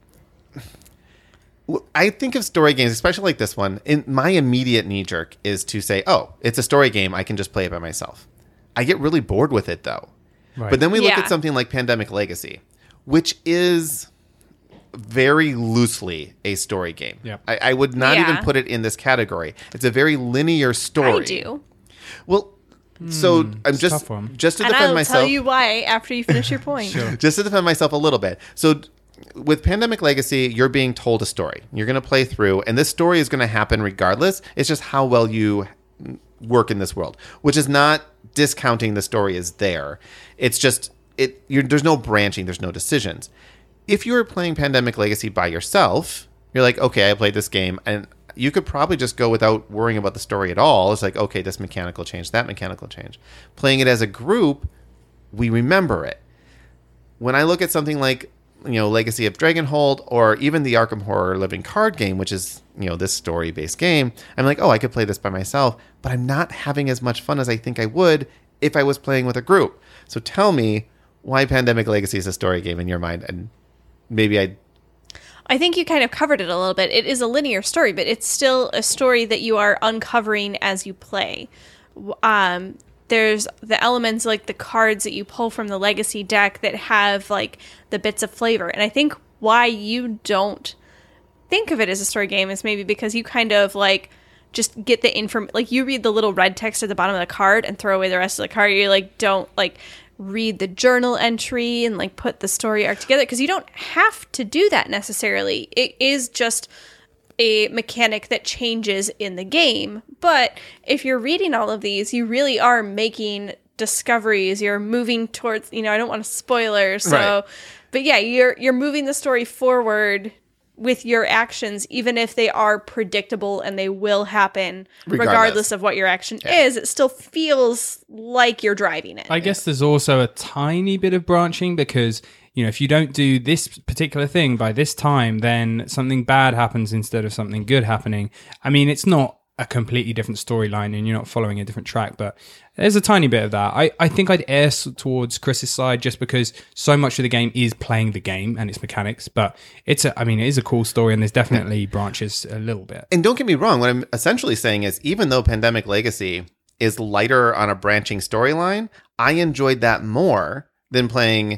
I think of story games, especially like this one, in my immediate knee-jerk is to say, oh, it's a story game, I can just play it by myself. I get really bored with it, though. Right. But then we look yeah. at something like Pandemic Legacy, which is very loosely a story game. Yep. I, I would not yeah. even put it in this category. It's a very linear story. I do. Well, so Mm, I'm it's just tough one. just to and defend I'll myself. tell you why after you finish your point. Sure. Just to defend myself a little bit. So with Pandemic Legacy, you're being told a story. You're going to play through, and this story is going to happen regardless. It's just how well you work in this world, which is not discounting the story is there. It's just it. You're, there's no branching. There's no decisions. If you were playing Pandemic Legacy by yourself, you're like, okay, I played this game, and you could probably just go without worrying about the story at all. It's like, okay, this mechanical change, that mechanical change. Playing it as a group, we remember it. When I look at something like, you know, Legacy of Dragonholt, or even the Arkham Horror Living card game, which is, you know, this story-based game, I'm like, oh, I could play this by myself, but I'm not having as much fun as I think I would if I was playing with a group. So tell me why Pandemic Legacy is a story game in your mind, and maybe I... I think you kind of covered it a little bit. It is a linear story, but it's still a story that you are uncovering as you play. Um, there's the elements like the cards that you pull from the legacy deck that have like the bits of flavor. And I think why you don't think of it as a story game is maybe because you kind of like just get the inform like you read the little red text at the bottom of the card and throw away the rest of the card. You like don't like read the journal entry and like put the story arc together because you don't have to do that necessarily. It is just a mechanic that changes in the game. But if you're reading all of these, you really are making discoveries. You're moving towards, you know, I don't want to spoiler, so Right. but yeah, you're you're moving the story forward with your actions, even if they are predictable and they will happen regardless, Regardless. of what your action is. It still feels like you're driving it. I guess there's also a tiny bit of branching because, you know, if you don't do this particular thing by this time, then something bad happens instead of something good happening. I mean, it's not a completely different storyline and you're not following a different track, but there's a tiny bit of that. I, I think I'd err s- towards Chris's side just because so much of the game is playing the game and its mechanics, but it's a, I mean, it is a cool story and there's definitely branches a little bit. And don't get me wrong, what I'm essentially saying is even though Pandemic Legacy is lighter on a branching storyline, I enjoyed that more than playing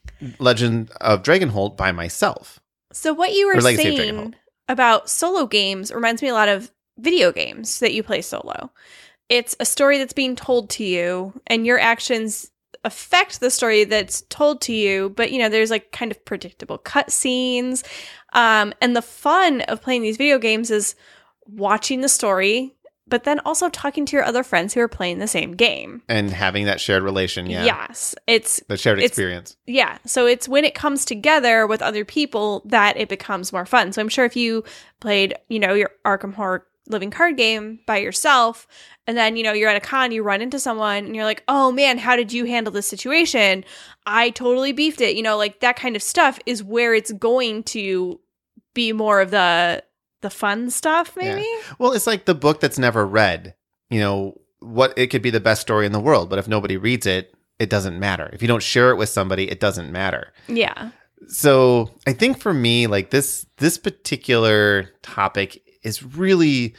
Legend of Dragonholt by myself. So what you were Or Legacy of saying Dragonholt. about solo games reminds me a lot of video games that you play solo. It's a story that's being told to you, and your actions affect the story that's told to you, but, you know, there's, like, kind of predictable cutscenes. Um, and the fun of playing these video games is watching the story, but then also talking to your other friends who are playing the same game. And having that shared relation, yeah. Yes. It's The shared it's- experience. Yeah. So it's when it comes together with other people that it becomes more fun. So I'm sure if you played, you know, your Arkham Horror living card game by yourself, and then, you know, you're at a con, you run into someone and you're like, oh man, how did you handle this situation? I totally beefed it. You know, like that kind of stuff is where it's going to be more of the the fun stuff, maybe. Yeah. Well, it's like the book that's never read. You know, what it could be the best story in the world, but if nobody reads it, it doesn't matter. If you don't share it with somebody, it doesn't matter. Yeah. So I think for me, like this this particular topic is really,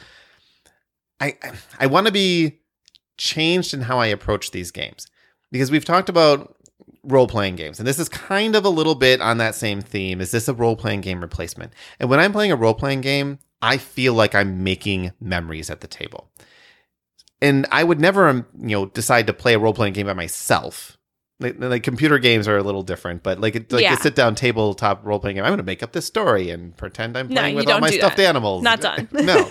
I I want to be changed in how I approach these games, because we've talked about role playing games, and this is kind of a little bit on that same theme. Is this a role playing game replacement? And when I'm playing a role playing game, I feel like I'm making memories at the table, and I would never, um, you know, decide to play a role playing game by myself. Like, like computer games are a little different, but like it, like Yeah. a sit down tabletop role playing game, I'm going to make up this story and pretend I'm No, playing you with all don't my do stuffed that. animals. Not done. No.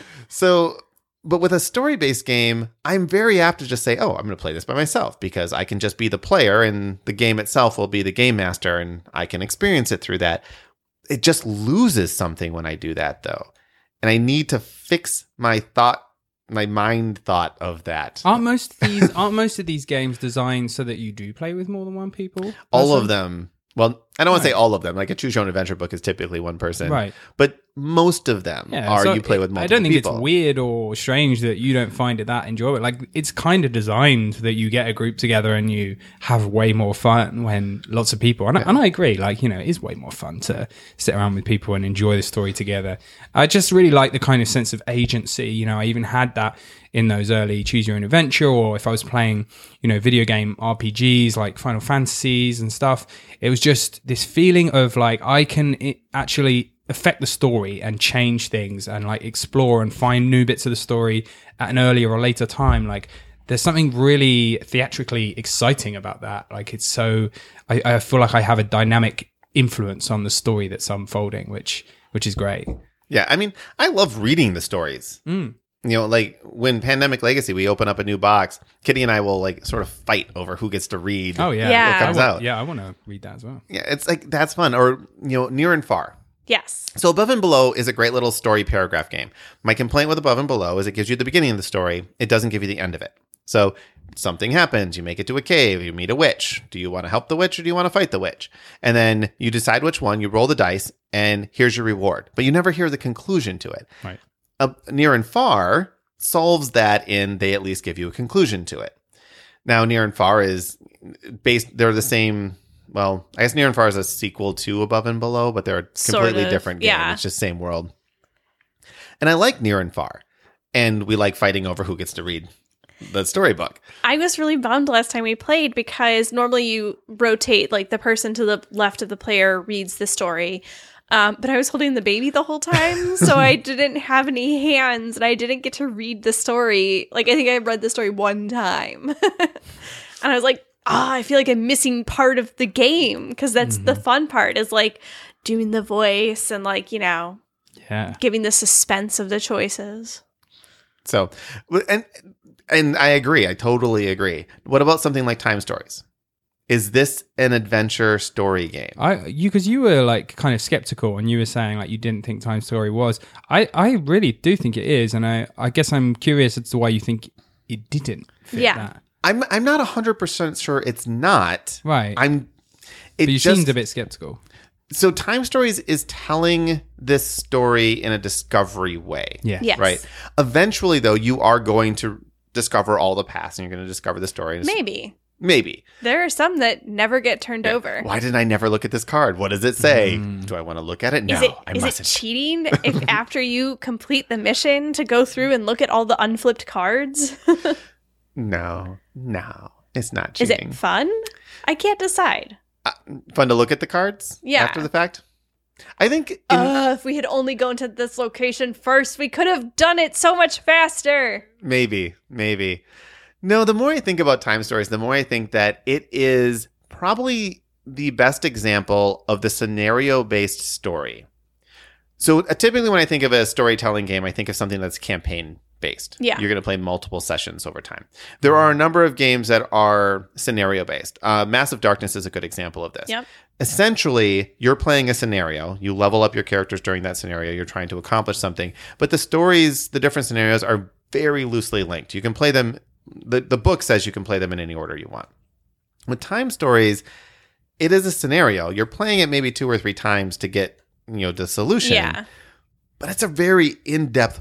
So, but with a story based game, I'm very apt to just say, oh, I'm going to play this by myself because I can just be the player and the game itself will be the game master and I can experience it through that. It just loses something when I do that, though. And I need to fix my thought, my mind thought of that. Aren't most of these aren't most of these games designed so that you do play with more than one people? All of person? them. Well, I don't want to say Right. all of them. Like a choose your own adventure book is typically one person. Right. But most of them Yeah, are so you play with it- multiple I don't think people. it's weird or strange that you don't find it that enjoyable. Like, it's kind of designed that you get a group together and you have way more fun when lots of people. And, I, and I agree. Like, you know, it is way more fun to sit around with people and enjoy the story together. I just really like the kind of sense of agency. You know, I even had that in those early choose your own adventure, or if I was playing, you know, video game R P Gs like Final Fantasies and stuff. It was just this feeling of like I can i- actually affect the story and change things and like explore and find new bits of the story at an earlier or later time. Like, there's something really theatrically exciting about that. Like, it's so I, I feel like I have a dynamic influence on the story that's unfolding, which which is great. Yeah, I mean, I love reading the stories. Mm. You know, like when Pandemic Legacy, we open up a new box, Kitty and I will like sort of fight over who gets to read. Oh yeah, Yeah. What comes I want, out. yeah. I want to read that as well. Yeah, it's like, that's fun. Or, you know, Near and Far. Yes. So Above and Below is a great little story paragraph game. My complaint with Above and Below is it gives you the beginning of the story. It doesn't give you the end of it. So something happens. You make it to a cave. You meet a witch. Do you want to help the witch or do you want to fight the witch? And then you decide which one. You roll the dice and here's your reward. But you never hear the conclusion to it. Right. Uh, Near and Far solves that in they at least give you a conclusion to it. Now, Near and Far is based, they're the same. Well, I guess Near and Far is a sequel to Above and Below, but they're a Sort completely of, different game. yeah. It's just same world. And I like Near and Far. And we like fighting over who gets to read. the storybook. I was really bummed last time we played because normally you rotate, like the person to the left of the player reads the story. Um, but I was holding the baby the whole time, so I didn't have any hands and I didn't get to read the story. Like, I think I read the story one time. And I was like, ah, oh, I feel like I'm missing part of the game because that's mm-hmm. the fun part is like doing the voice and like, you know, yeah, giving the suspense of the choices. So, and and I agree. I totally agree. What about something like Time Stories? Is this an adventure story game? I you because you were like kind of skeptical and you were saying like you didn't think Time Story was. I, I really do think it is, and I, I guess I'm curious as to why you think it didn't fit yeah. that. I'm I'm not one hundred percent sure it's not. Right. I'm it but you just, seemed a bit skeptical. So Time Stories is telling this story in a discovery way. Yeah. Yes. Right. Eventually, though, you are going to discover all the past and you're going to discover the story. Maybe. Maybe. There are some that never get turned yeah. over. Why didn't I never look at this card? What does it say? Mm. Do I want to look at it? No, is it, I is mustn't. it cheating if after you complete the mission to go through and look at all the unflipped cards? No. No. It's not Is cheating. it fun? I can't decide. Uh, fun to look at the cards Yeah. after the fact? I think... In, uh, if we had only gone to this location first, we could have done it so much faster. Maybe. Maybe. No, the more I think about Time Stories, the more I think that it is probably the best example of the scenario-based story. So uh, typically when I think of a storytelling game, I think of something that's campaign-based. Yeah. You're going to play multiple sessions over time. There are a number of games that are scenario-based. Uh, Massive Darkness is a good example of this. Yep. Essentially, you're playing a scenario. You level up your characters during that scenario. You're trying to accomplish something. But the stories, the different scenarios are very loosely linked. You can play them... The, the book says you can play them in any order you want. With Time Stories, it is a scenario. You're playing it maybe two or three times to get, you know, the solution. Yeah. But it's a very in-depth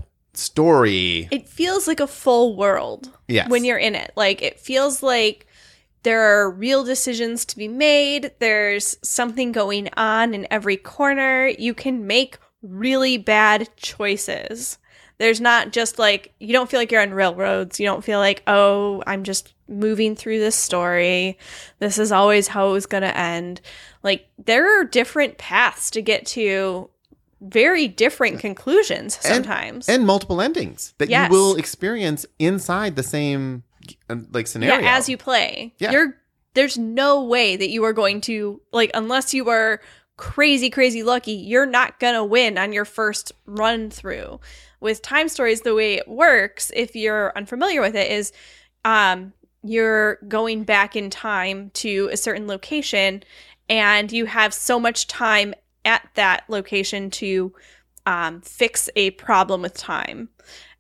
story. It feels like a full world Yes. when you're in it. Like, it feels like there are real decisions to be made. There's something going on in every corner. You can make really bad choices. There's not just like, you don't feel like you're on railroads. You don't feel like, oh, I'm just moving through this story. This is always how it's going to end. Like, there are different paths to get to very different conclusions sometimes. And, and multiple endings that Yes. you will experience inside the same uh, like scenario. Yeah, as you play. Yeah. You're there's no way that you are going to, like, unless you are crazy, crazy lucky, you're not going to win on your first run through. With Time Stories, the way it works, if you're unfamiliar with it, is um, you're going back in time to a certain location, and you have so much time at that location to um, fix a problem with time.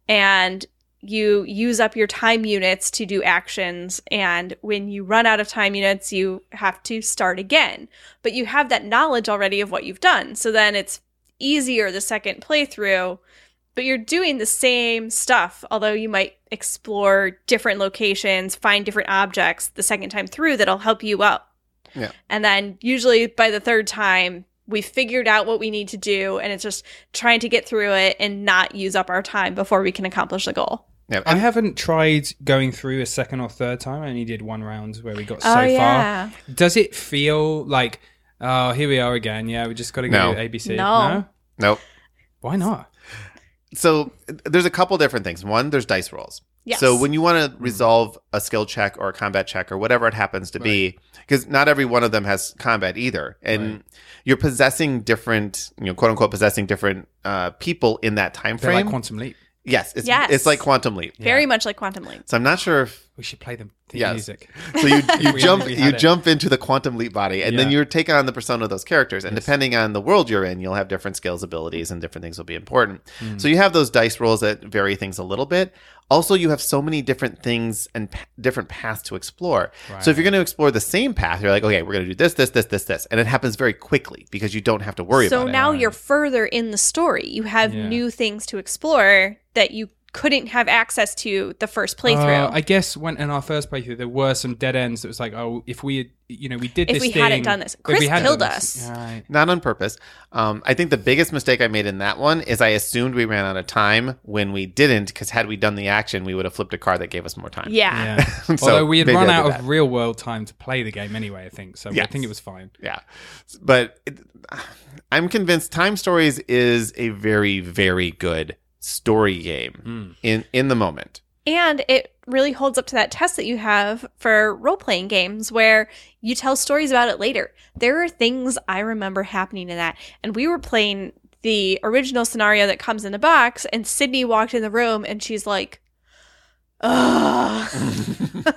And you use up your time units to do actions, and when you run out of time units, you have to start again. But you have that knowledge already of what you've done, so then it's easier the second playthrough. But you're doing the same stuff, although you might explore different locations, find different objects the second time through that'll help you out. Yeah. And then usually by the third time, we've figured out what we need to do, and it's just trying to get through it and not use up our time before we can accomplish the goal. Yeah. I haven't tried going through a second or third time. I only did one round where we got so Oh, yeah. far. Does it feel like, oh, here we are again? Yeah, we just got to go No. A B C. No. Nope. Why not? So there's a couple different things. One, there's dice rolls. Yes. So when you want to resolve a skill check or a combat check or whatever it happens to be, because not every one of them has combat either, and Right. you're possessing different, you know, quote unquote, possessing different uh, people in that time They're frame. like Quantum Leap. yes, it's Yes. it's like Quantum Leap. Very Yeah. much like Quantum Leap. So I'm not sure if We should play them theme Yes. music. so you you We jump only you had it. jump into the Quantum Leap body, and then Yeah. you're taking on the persona of those characters, and Yes. depending on the world you're in, you'll have different skills, abilities, and different things will be important. Mm. So you have those dice rolls that vary things a little bit. Also, you have so many different things and p- different paths to explore. So if you're going to explore the same path, you're like, okay, we're going to do this, this, this, this, this, and it happens very quickly because you don't have to worry So about it. now Right. you're further in the story. You have Yeah. new things to explore that you couldn't have access to the first playthrough. Uh, I guess when in our first playthrough there were some dead ends. It was like, oh, if we had, you know, we did if this we thing, hadn't done this, if Chris we hadn't killed done us. this- Right. Not on purpose. Um, I think the biggest mistake I made in that one is I assumed we ran out of time when we didn't, because had we done the action, we would have flipped a card that gave us more time. Yeah. Yeah. So Although we had maybe run I out did of that. real world time to play the game anyway, I think. So I Yes. think it was fine. Yeah. But it, I'm convinced Time Stories is a very, very good story game in, in the moment. And it really holds up to that test that you have for role-playing games where you tell stories about it later. There are things I remember happening in that. And we were playing the original scenario that comes in the box, and Sydney walked in the room and she's like, ugh.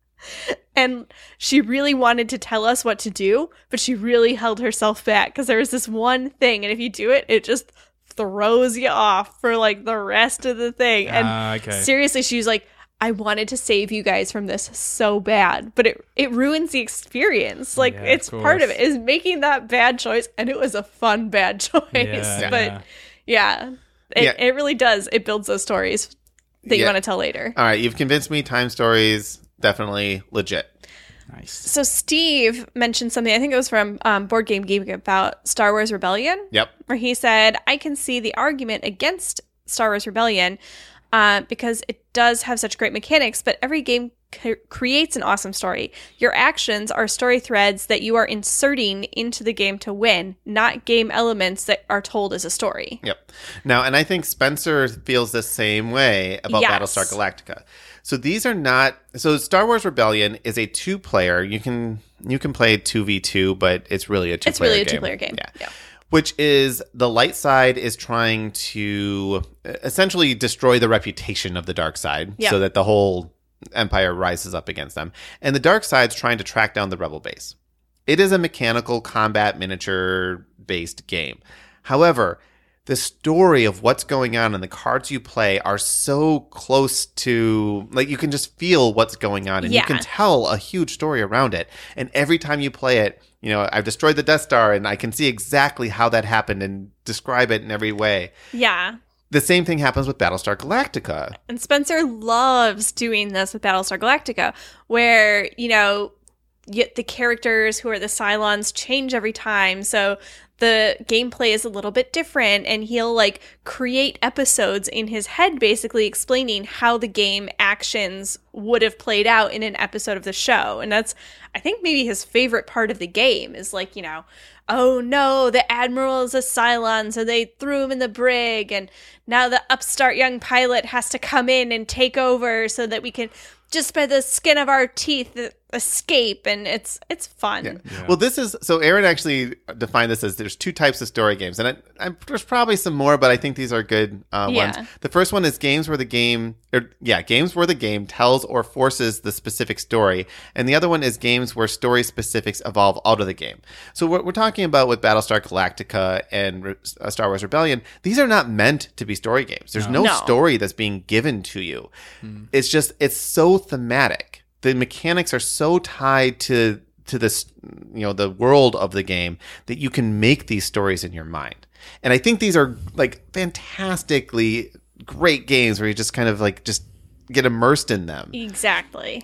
And she really wanted to tell us what to do, but she really held herself back because there was this one thing. And if you do it, it just throws you off for like the rest of the thing. And Ah, okay. seriously, she was like, I wanted to save you guys from this so bad, but it it ruins the experience. Like Yeah, it's of part of it course. is making that bad choice, and it was a fun bad choice. Yeah, but yeah. yeah, it, Yeah. it really does. It builds those stories that you Yeah. want to tell later. All right. You've convinced me. Time Stories, definitely legit. Nice. So Steve mentioned something, I think it was from um, Board Game Geek, about Star Wars Rebellion, Yep. where he said, I can see the argument against Star Wars Rebellion uh, because it does have such great mechanics, but every game c- creates an awesome story. Your actions are story threads that you are inserting into the game to win, not game elements that are told as a story. Yep. Now, and I think Spencer feels the same way about Yes. Battlestar Galactica. So these are not. So Star Wars Rebellion is a two-player. You can you can play two v two, but it's really a two-player. It's really a game. two-player game. Yeah. Yeah. Which is the light side is trying to essentially destroy the reputation of the dark side, Yeah. so that the whole empire rises up against them, and the dark side's trying to track down the rebel base. It is a mechanical combat miniature based game. However, the story of what's going on and the cards you play are so close to, like, you can just feel what's going on, and Yeah. you can tell a huge story around it. And every time you play it, you know, I've destroyed the Death Star and I can see exactly how that happened and describe it in every way. Yeah. The same thing happens with Battlestar Galactica. And Spencer loves doing this with Battlestar Galactica, where, you know, yet the characters who are the Cylons change every time. So the gameplay is a little bit different, and he'll like create episodes in his head basically explaining how the game actions would have played out in an episode of the show. And that's, I think, maybe his favorite part of the game is like, you know, oh no, the Admiral is a Cylon, so they threw him in the brig, and now the upstart young pilot has to come in and take over so that we can, just by the skin of our teeth, escape. And it's it's fun. Yeah. Well, this is so. Aaron actually defined this as there's two types of story games, and I, I, there's probably some more, but I think these are good uh, Yeah. ones. The first one is games where the game, or yeah, games where the game tells or forces the specific story, and the other one is games where story specifics evolve out of the game. So what we're talking about with Battlestar Galactica and Re- uh, Star Wars Rebellion, these are not meant to be story games. There's no, No. story that's being given to you. It's just it's so thematic. The mechanics are so tied to to this, you know, the world of the game, that you can make these stories in your mind. And I think these are like fantastically great games where you just kind of like just get immersed in them. Exactly.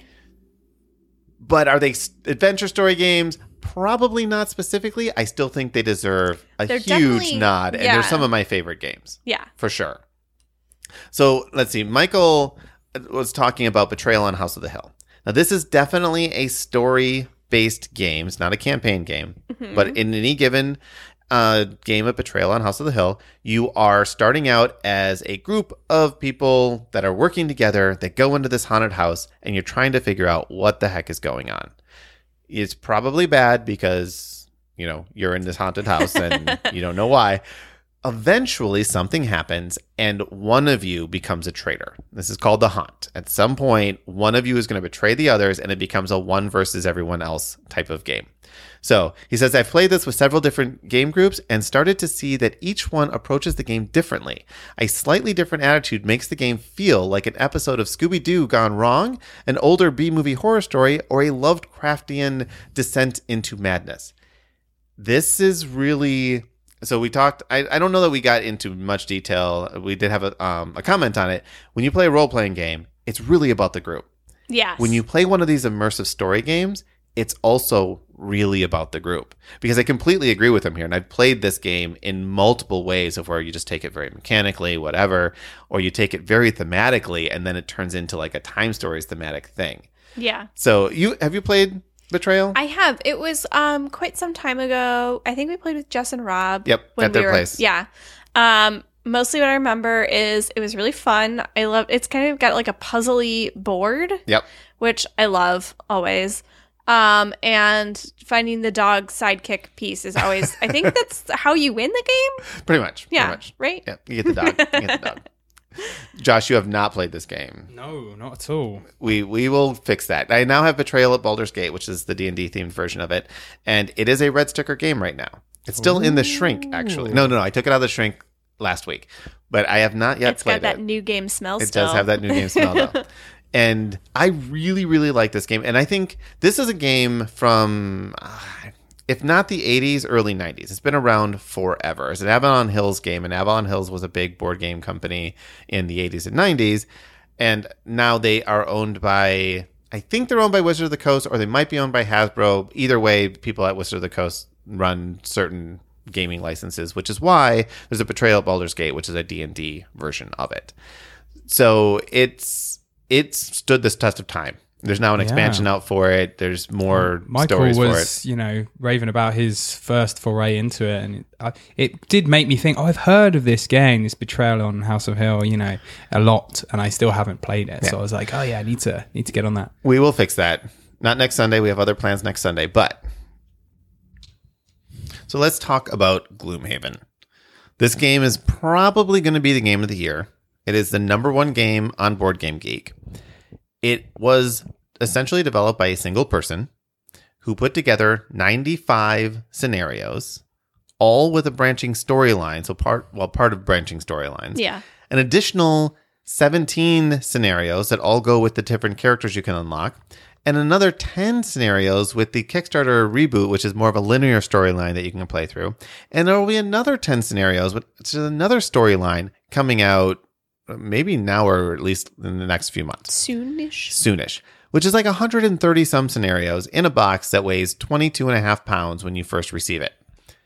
But are they s- adventure story games? Probably not specifically. I still think they deserve a They're huge definitely- nod, and yeah. they're some of my favorite games. Yeah. For sure. So let's see. Michael was talking about Betrayal on House of the Hill. Now, this is definitely a story-based game. It's not a campaign game. But in any given uh, game of Betrayal on House of the Hill, you are starting out as a group of people that are working together that go into this haunted house, and you're trying to figure out what the heck is going on. It's probably bad because, you know, you're in this haunted house and you don't know why. Eventually, something happens, and one of you becomes a traitor. This is called the haunt. At some point, one of you is going to betray the others, and it becomes a one versus everyone else type of game. So he says, I've played this with several different game groups and started to see that each one approaches the game differently. A slightly different attitude makes the game feel like an episode of Scooby-Doo gone wrong, an older B-movie horror story, or a Lovecraftian descent into madness. This is really so we talked. I, I don't know that we got into much detail. We did have a um, a comment on it. When you play a role playing game, it's really about the group. Yes. When you play one of these immersive story games, it's also really about the group. Because I completely agree with him here. And I've played this game in multiple ways of where you just take it very mechanically, whatever, or you take it very thematically, and then it turns into like a time stories thematic thing. Yeah. So you have you played Betrayal? I have. It was um quite some time ago. I think we played with Jess and Rob. Yep, when at their we were, place. Yeah. Um, mostly what I remember is it was really fun. I love. It's kind of got like a puzzly board. Yep. Which I love always. Um, and finding the dog sidekick piece is always. I think that's how you win the game. Pretty much. Yeah. Pretty much. Right. Yeah. You get the dog. You get the dog. Josh, you have not played this game. No, not at all. We we will fix that. I now have Betrayal at Baldur's Gate, which is the D and D themed version of it, and it is a red sticker game right now. It's still Ooh. in the shrink, actually. No, no, no. I took it out of the shrink last week, but I have not yet it's played it. It's got that new game smell. It still. does have that new game smell, though. And I really, really like this game. And I think this is a game from, uh, if not the eighties, early nineties. It's been around forever. It's an Avalon Hills game, and Avalon Hills was a big board game company in the eighties and nineties. And now they are owned by, I think they're owned by Wizard of the Coast, or they might be owned by Hasbro. Either way, people at Wizard of the Coast run certain gaming licenses, which is why there's a Betrayal at Baldur's Gate, which is a D and D version of it. So it's it's stood this test of time. There's now an expansion yeah. out for it. There's more Michael stories was, for it. you know, raving about his first foray into it, and it, uh, it did make me think, oh, I've heard of this game, this Betrayal on House of Hill, you know, a lot, and I still haven't played it. Yeah. So I was like, oh yeah, I need to need to get on that. We will fix that. Not next Sunday. We have other plans next Sunday, but so let's talk about Gloomhaven. This game is probably going to be the game of the year. It is the number one game on Board Game Geek. It was essentially developed by a single person who put together ninety-five scenarios, all with a branching storyline. So part, well, part of branching storylines. Yeah. An additional seventeen scenarios that all go with the different characters you can unlock, and another ten scenarios with the Kickstarter reboot, which is more of a linear storyline that you can play through. And there will be another ten scenarios, which is another storyline coming out maybe now or at least in the next few months. Soonish. Soonish. Which is like one hundred thirty some scenarios in a box that weighs twenty-two and a half pounds when you first receive it.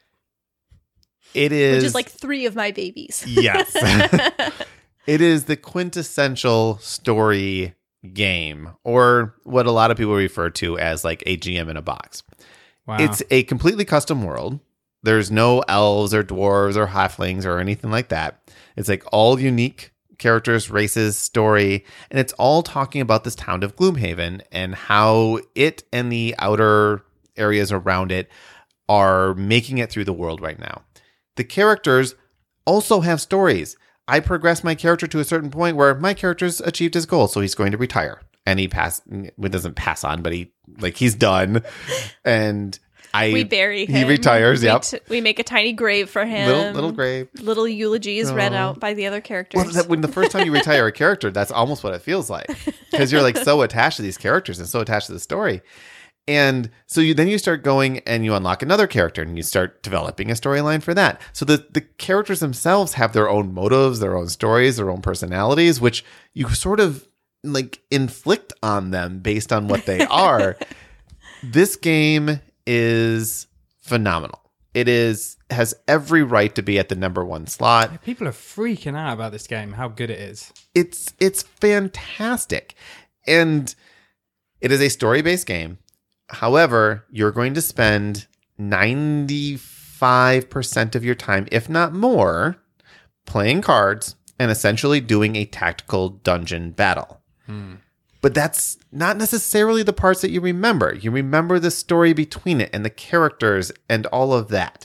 It is... Which is like three of my babies. Yes. It is the quintessential story game, or what a lot of people refer to as like a G M in a box. Wow. It's a completely custom world. There's no elves or dwarves or halflings or anything like that. It's like all unique characters, races, story, and it's all talking about this town of Gloomhaven and how it and the outer areas around it are making it through the world right now. The characters also have stories. I progressed my character to a certain point where my character's achieved his goal, so he's going to retire. And he pass, well, doesn't pass on, but he like he's done. And I we bury him. He retires. We Yep. T- we make a tiny grave for him. Little little grave. Little eulogies oh. read out by the other characters. Well, that, when the first time you retire a character, that's almost what it feels like, because you're like so attached to these characters and so attached to the story. And so you then you start going and you unlock another character and you start developing a storyline for that. So the, the characters themselves have their own motives, their own stories, their own personalities, which you sort of like inflict on them based on what they are. This game is phenomenal. It is has every right to be at the number one slot. People are freaking out about this game, how good it is. It's it's fantastic. And it is a story-based game. However, you're going to spend ninety-five percent of your time, if not more, playing cards and essentially doing a tactical dungeon battle. Hmm. But that's not necessarily the parts that you remember. You remember the story between it and the characters and all of that.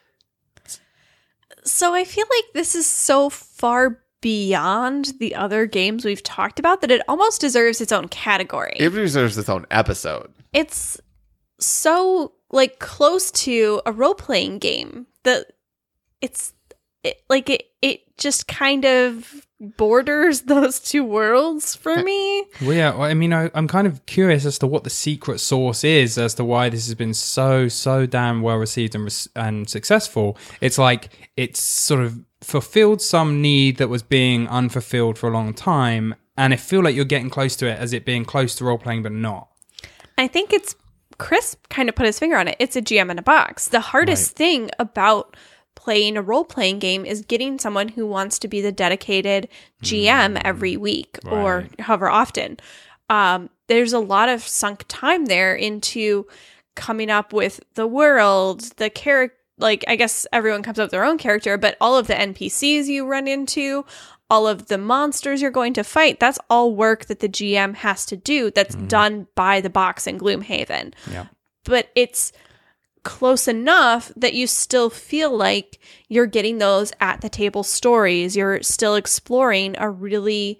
So I feel like this is so far beyond the other games we've talked about that it almost deserves its own category. It deserves its own episode. It's so like close to a role-playing game that it's it, like it it just kind of borders those two worlds for me. Well, yeah, well, I mean, I, I'm kind of curious as to what the secret sauce is, as to why this has been so, so damn well received and res- and successful. It's like it's sort of fulfilled some need that was being unfulfilled for a long time, and I feel like you're getting close to it as it being close to role playing, but not. I think it's Chris kind of put his finger on it. It's a G M in a box. The hardest Right. thing about playing a role-playing game is getting someone who wants to be the dedicated G M every week or Right. however often. Um, there's a lot of sunk time there into coming up with the world, the character. Like, I guess everyone comes up with their own character, but all of the N P Cs you run into, all of the monsters you're going to fight, that's all work that the G M has to do that's mm. done by the box in Gloomhaven. Yeah. But it's close enough that you still feel like you're getting those at the table stories. You're still exploring a really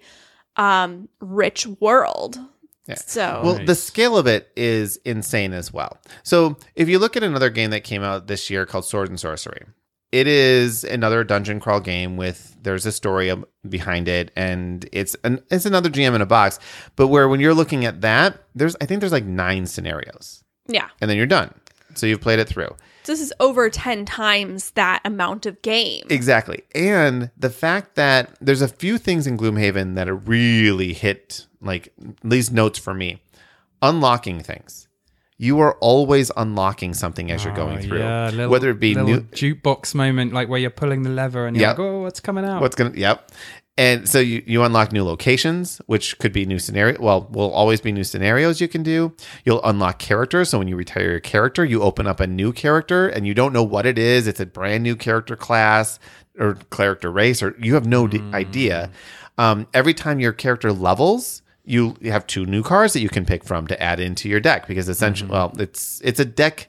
um, rich world. Yeah. So well, Nice. the scale of it is insane as well. So if you look at another game that came out this year called Sword and Sorcery, it is another dungeon crawl game with there's a story behind it, and it's an it's another G M in a box. But where when you're looking at that, there's I think there's like nine scenarios, yeah. and then you're done. So you've played it through. This is over ten times that amount of game. Exactly. And the fact that there's a few things in Gloomhaven that are really hit, like these notes for me. Unlocking things. You are always unlocking something as you're going Oh, through. yeah, little, Whether it be little new jukebox moment, like where you're pulling the lever and you're Yep. like, oh, what's coming out? what's gonna yep. And so you, you unlock new locations, which could be new scenario. Well, will always be new scenarios you can do. You'll unlock characters. So when you retire your character, you open up a new character and you don't know what it is. It's a brand new character class or character race, or you have no d- idea. Um, every time your character levels, you have two new cards that you can pick from to add into your deck, because essentially, well, it's it's a deck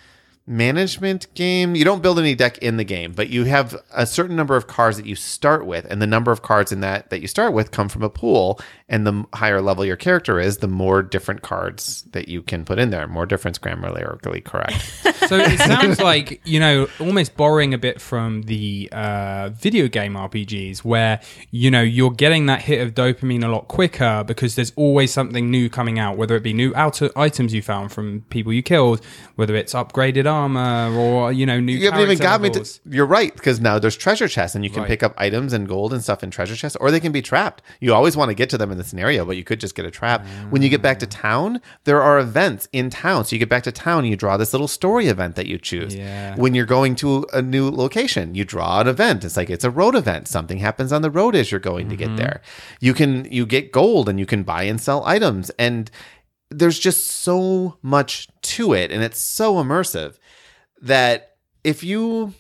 management game. You don't build any deck in the game, but you have a certain number of cards that you start with, and the number of cards in that that you start with come from a pool, and the higher level your character is, the more different cards that you can put in there. More difference, grammatically correct. So it sounds like, you know, almost borrowing a bit from the uh, video game R P Gs where, you know, you're getting that hit of dopamine a lot quicker because there's always something new coming out, whether it be new outer items you found from people you killed, whether it's upgraded armor or, you know, new You haven't even got me to, levels. you're right, because now there's treasure chests, and you can Right. pick up items and gold and stuff in treasure chests, or they can be trapped. You always want to get to them in the scenario, but you could just get a trap. When you get back to town, there are events in town. So you get back to town and you draw this little story event that you choose. Yeah. When you're going to a new location, you draw an event. It's like it's a road event. Something happens on the road as you're going to get there. You can you get gold and you can buy and sell items, and there's just so much to it, and it's so immersive that if you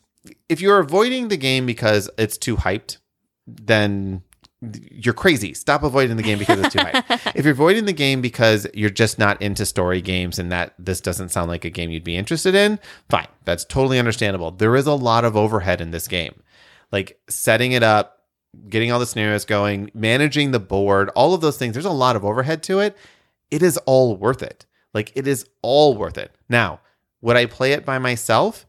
if you're avoiding the game because it's too hyped, then you're crazy. Stop avoiding the game because it's too hyped. If you're avoiding the game because you're just not into story games and that this doesn't sound like a game you'd be interested in, fine. That's totally understandable. There is a lot of overhead in this game. Like setting it up, getting all the scenarios going, managing the board, all of those things. There's a lot of overhead to it. It is all worth it. Like, it is all worth it. Now, would I play it by myself?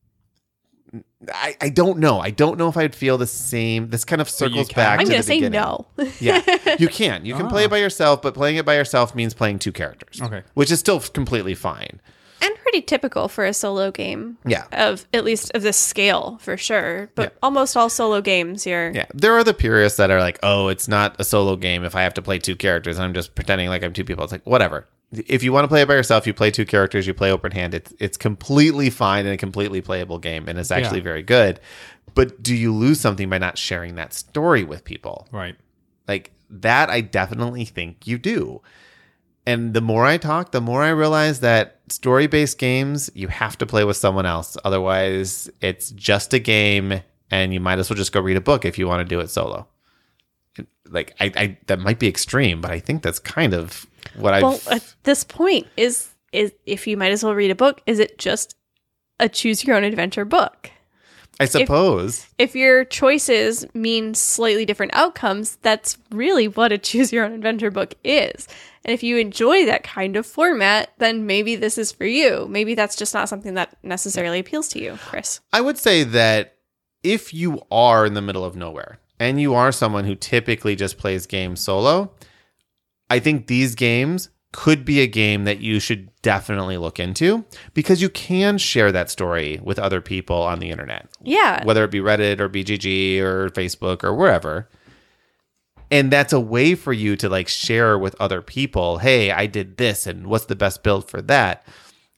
I, I don't know. I don't know if I'd feel the same. This kind of circles can. back I'm to going the to say beginning. no. Yeah, you can. You can Ah. play it by yourself, but playing it by yourself means playing two characters. Okay. Which is still completely fine. And pretty typical for a solo game. Yeah. Of at least of this scale for sure. But Yeah. almost all solo games you're Yeah. There are the purists that are like, oh, it's not a solo game if I have to play two characters and I'm just pretending like I'm two people. It's like, whatever. If you want to play it by yourself, you play two characters, you play open hand. It's it's completely fine and a completely playable game, and it's actually Yeah. very good. But do you lose something by not sharing that story with people? Right. Like, that I definitely think you do. And the more I talk, the more I realize that story-based games, you have to play with someone else. Otherwise, it's just a game, and you might as well just go read a book if you want to do it solo. Like, I, I that might be extreme, but I think that's kind of what I've... Well, at this point, is is if you might as well read a book, is it just a choose your own adventure book? I suppose. If your choices mean slightly different outcomes, that's really what a choose your own adventure book is. And if you enjoy that kind of format, then maybe this is for you. Maybe that's just not something that necessarily appeals to you, Chris. I would say that if you are in the middle of nowhere and you are someone who typically just plays games solo, I think these games could be a game that you should definitely look into because you can share that story with other people on the internet. Yeah. Whether it be Reddit or B G G or Facebook or wherever. And that's a way for you to like share with other people, hey, I did this and what's the best build for that?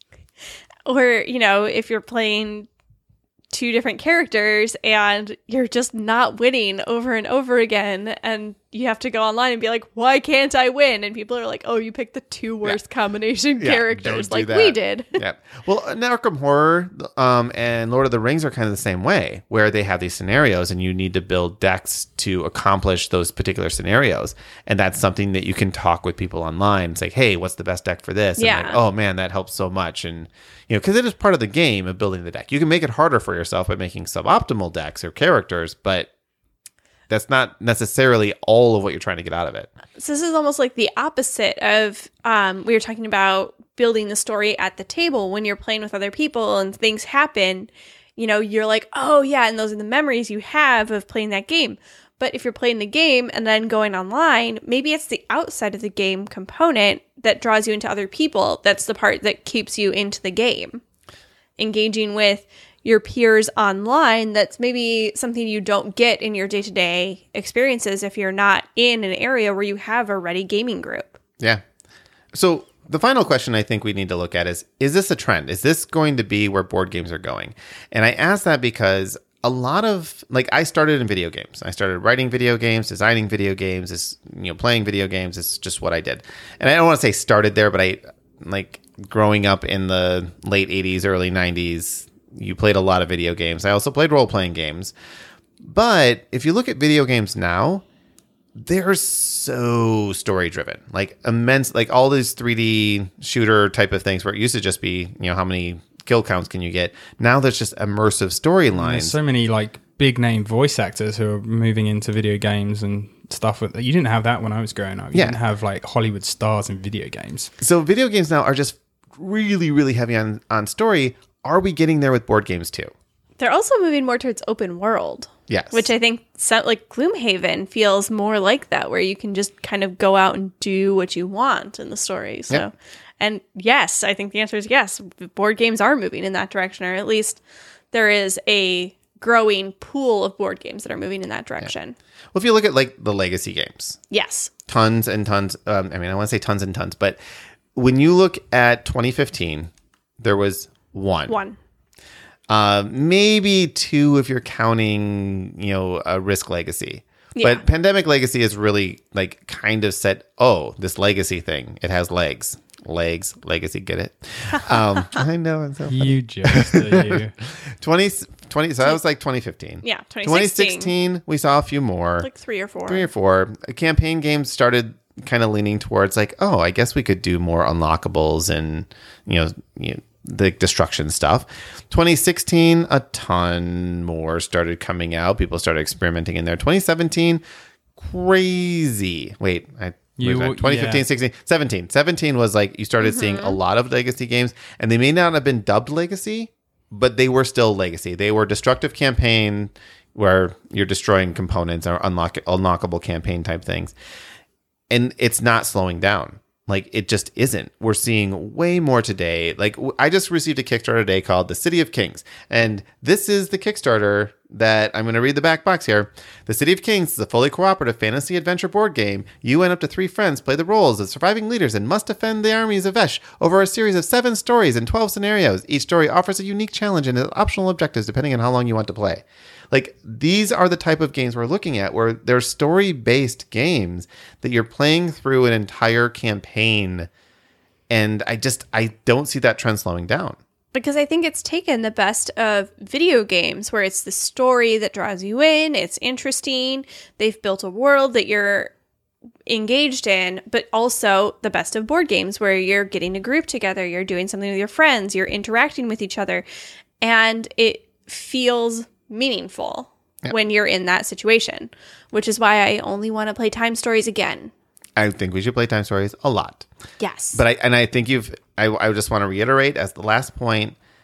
Or, you know, if you're playing two different characters and you're just not winning over and over again, and you have to go online and be like, why can't I win? And people are like, oh, you picked the two worst yeah. combination yeah, characters like that. we did. yeah. Well, Arkham Horror um, and Lord of the Rings are kind of the same way, where they have these scenarios and you need to build decks to accomplish those particular scenarios. And that's something that you can talk with people online. It's like, hey, what's the best deck for this? Yeah. And like, oh man, that helps so much. And you know, because it is part of the game of building the deck. You can make it harder for yourself by making suboptimal decks or characters, but that's not necessarily all of what you're trying to get out of it. So this is almost like the opposite of um, we were talking about building the story at the table when you're playing with other people and things happen. You know, you're like, oh yeah, and those are the memories you have of playing that game. But if you're playing the game and then going online, maybe it's the outside of the game component that draws you into other people. That's the part that keeps you into the game. Engaging with your peers online, that's maybe something you don't get in your day-to-day experiences if you're not in an area where you have a ready gaming group. Yeah. So the final question I think we need to look at is, is this a trend? Is this going to be where board games are going? And I ask that because a lot of, like, I started in video games. I started writing video games, designing video games, is you know, playing video games. It's just what I did. And I don't want to say started there, but I, like, growing up in the late eighties, early nineties, you played a lot of video games. I also played role-playing games. But if you look at video games now, they're so story-driven. Like, immense, like, all these three D shooter type of things where it used to just be, you know, how many kill counts can you get? Now there's just immersive storylines. There's so many like big name voice actors who are moving into video games and stuff. With you didn't have that when I was growing up. You yeah. didn't have like Hollywood stars in video games. So video games now are just really, really heavy on, on story. Are we getting there with board games too? They're also moving more towards open world. Yes. Which I think, so, like, Gloomhaven feels more like that, where you can just kind of go out and do what you want in the story. So, yep. And yes, I think the answer is yes. Board games are moving in that direction, or at least there is a growing pool of board games that are moving in that direction. Yeah. Well, if you look at, like, the legacy games. Yes. Tons and tons. Um, I mean, I want to say tons and tons, but when you look at twenty fifteen, there was one. One. Uh, maybe two if you're counting, you know, a Risk Legacy. Yeah. But Pandemic Legacy is really like kind of said, oh, this legacy thing, it has legs. Legs, legacy, get it? Um, I know. It's so funny. You just, you. twenty, twenty, so that was like twenty fifteen. Yeah, twenty sixteen. twenty sixteen, we saw a few more. Like three or four. Three or four. Campaign games started kind of leaning towards like, oh, I guess we could do more unlockables and, you know, you know the destruction stuff. twenty sixteen, a ton more started coming out. People started experimenting in there. twenty seventeen, crazy. Wait, I You, twenty fifteen, yeah. sixteen, seventeen. seventeen was like you started Mm-hmm. seeing a lot of legacy games, and they may not have been dubbed legacy, but they were still legacy. They were destructive campaign where you're destroying components or unlock unlockable campaign type things. And it's not slowing down. Like, it just isn't. We're seeing way more today. Like, w- I just received a Kickstarter today called The City of Kings. And this is the Kickstarter that I'm going to read the back box here. The City of Kings is a fully cooperative fantasy adventure board game. You and up to three friends play the roles of surviving leaders and must defend the armies of Vesh over a series of seven stories and twelve scenarios. Each story offers a unique challenge and optional objectives depending on how long you want to play. Like, these are the type of games we're looking at where they're story-based games that you're playing through an entire campaign. And I just, I don't see that trend slowing down. Because I think it's taken the best of video games where it's the story that draws you in, it's interesting, they've built a world that you're engaged in, but also the best of board games where you're getting a group together, you're doing something with your friends, you're interacting with each other, and it feels meaningful yeah. when you're in that situation, which is why I only want to play Time Stories again. I think we should play Time Stories a lot. Yes. But I and I think you've I, I just want to reiterate as the last point,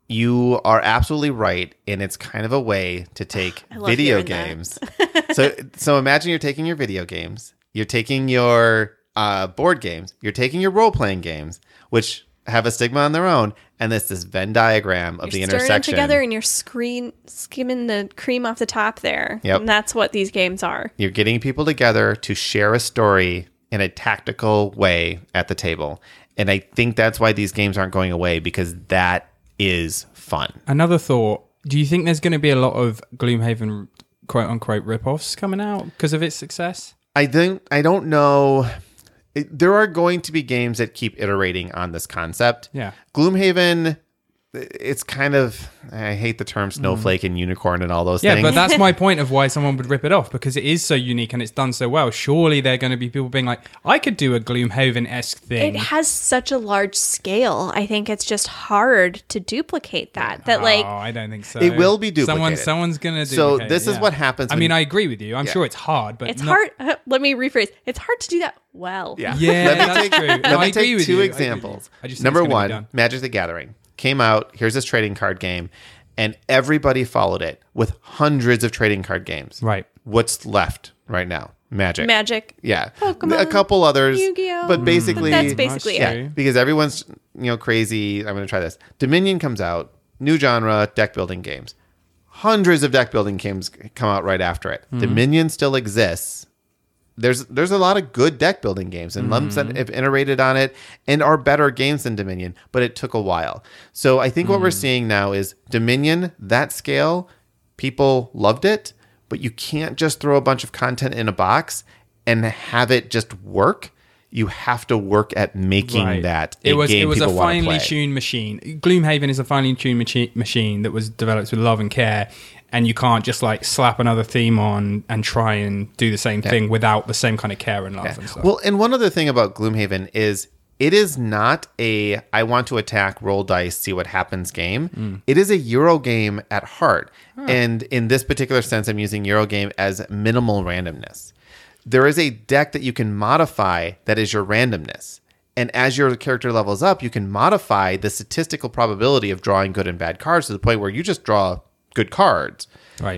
you are absolutely right, and it's kind of a way to take I love video hearing that. games. so, so imagine you're taking your video games, you're taking your uh, board games, you're taking your role playing games, which have a stigma on their own, and this this Venn diagram of You're the stirring them intersection. together and you're screen skimming the cream off the top there. Yep. And that's what these games are. You're getting people together to share a story in a tactical way at the table, and I think that's why these games aren't going away, because that is fun. Another thought. Do you think there's going to be a lot of Gloomhaven quote unquote rip-offs coming out because of its success? I think I don't know. It, there are going to be games that keep iterating on this concept. Yeah. Gloomhaven, it's kind of, I hate the term snowflake and unicorn and all those Yeah, things. but that's my point of why someone would rip it off, because it is so unique and it's done so well. Surely there are going to be people being like, I could do a Gloomhaven-esque thing. It has such a large scale. I think it's just hard to duplicate that. That like oh, I don't think so. It will be Someone, duplicated. someone's going to So duplicate this it, is yeah. what happens I when- mean, I agree with you. I'm Yeah. sure it's hard, but it's not- hard. Let me rephrase. It's hard to do that well. Yeah. Yeah, let me that's take, true. Let No, me I agree take with two you. I agree with you. examples. I just think Number it's gonna be one, done. Magic the Gathering came out. Here's this trading card game, and everybody followed it with hundreds of trading card games. Right. What's left right now? Magic. Magic. Yeah. Pokemon, A couple others. Yu-Gi-Oh. But basically, But that's basically That's it. true. because everyone's, you know, crazy. I'm going to try this. Dominion comes out, new genre, deck building games. Hundreds of deck building games come out right after it. Mm-hmm. Dominion still exists. There's there's a lot of good deck building games, and Mm-hmm. some that have iterated on it and are better games than Dominion, but it took a while. So I think what Mm. we're seeing now is Dominion, that scale, people loved it, but you can't just throw a bunch of content in a box and have it just work. You have to work at making Right. that a It was game it was a people wanna finely play. tuned machine. Gloomhaven is a finely tuned machi- machine that was developed with love and care, and you can't just like slap another theme on and try and do the same thing without the same kind of care and love and stuff. Well, and one other thing about Gloomhaven is it is not a I want to attack, roll dice, see what happens game. Mm. It is a Euro game at heart. And in this particular sense, I'm using Euro game as minimal randomness. There is a deck that you can modify that is your randomness. And as your character levels up, you can modify the statistical probability of drawing good and bad cards to the point where you just draw good cards. right.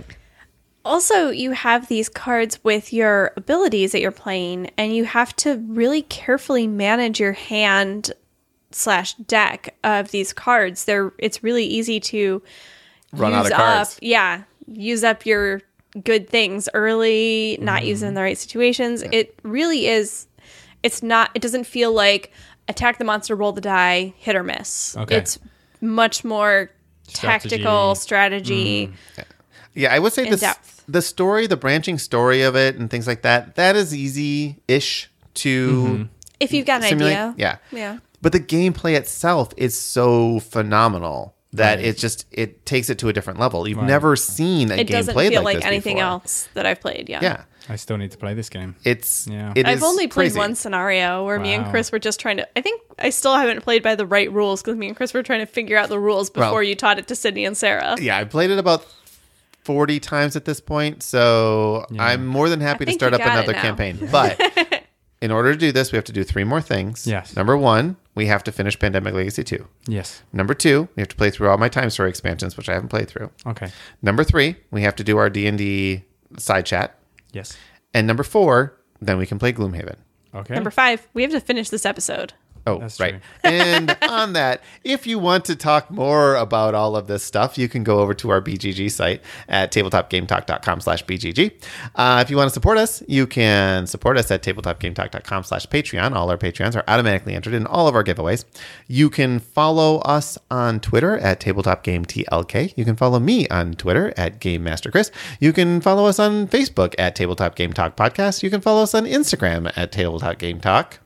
Also, you have these cards with your abilities that you're playing, and you have to really carefully manage your hand slash deck of these cards. They're it's really easy to Run use out of up, cards. yeah, use up your good things early, not use them in the right situations. It really is. It's not. It doesn't feel like attack the monster, roll the die, hit or miss. Okay. It's much more tactical strategy. Yeah, I would say In this, depth. the story, the branching story of it and things like that, that is easy-ish to If you've got an simulate. idea, Yeah. yeah. But the gameplay itself is so phenomenal that it just it takes it to a different level. You've never seen a It game doesn't played feel like, like this anything before. else that I've played. Yeah. Yeah. I still need to play this game. It's Yeah. it I've is only played crazy. one scenario where me and Wow. Chris were just trying to. I think I still haven't played by the right rules because me and Chris were trying to figure out the rules before Well- you taught it to Sydney and Sarah. Yeah, I played it about forty times at this point, so I'm more than happy to think start you up got it another now. campaign. But in order to do this, we have to do three more things. Yes. Number one, we have to finish Pandemic Legacy two. Yes. Number two, we have to play through all my Time Story expansions, which I haven't played through. Okay. Number three, we have to do our D and D side chat. Yes. And number four, then we can play Gloomhaven. Okay. Number five, we have to finish this episode. Oh, That's right. true. And on that, if you want to talk more about all of this stuff, you can go over to our B G G site at tabletopgametalk.com slash BGG. Uh, if you want to support us, you can support us at tabletopgametalk.com slash Patreon. All our Patreons are automatically entered in all of our giveaways. You can follow us on Twitter at tabletopgametlk. You can follow me on Twitter at GameMasterChris. You can follow us on Facebook at Tabletop Game Talk Podcast. You can follow us on Instagram at Tabletop Game Talk.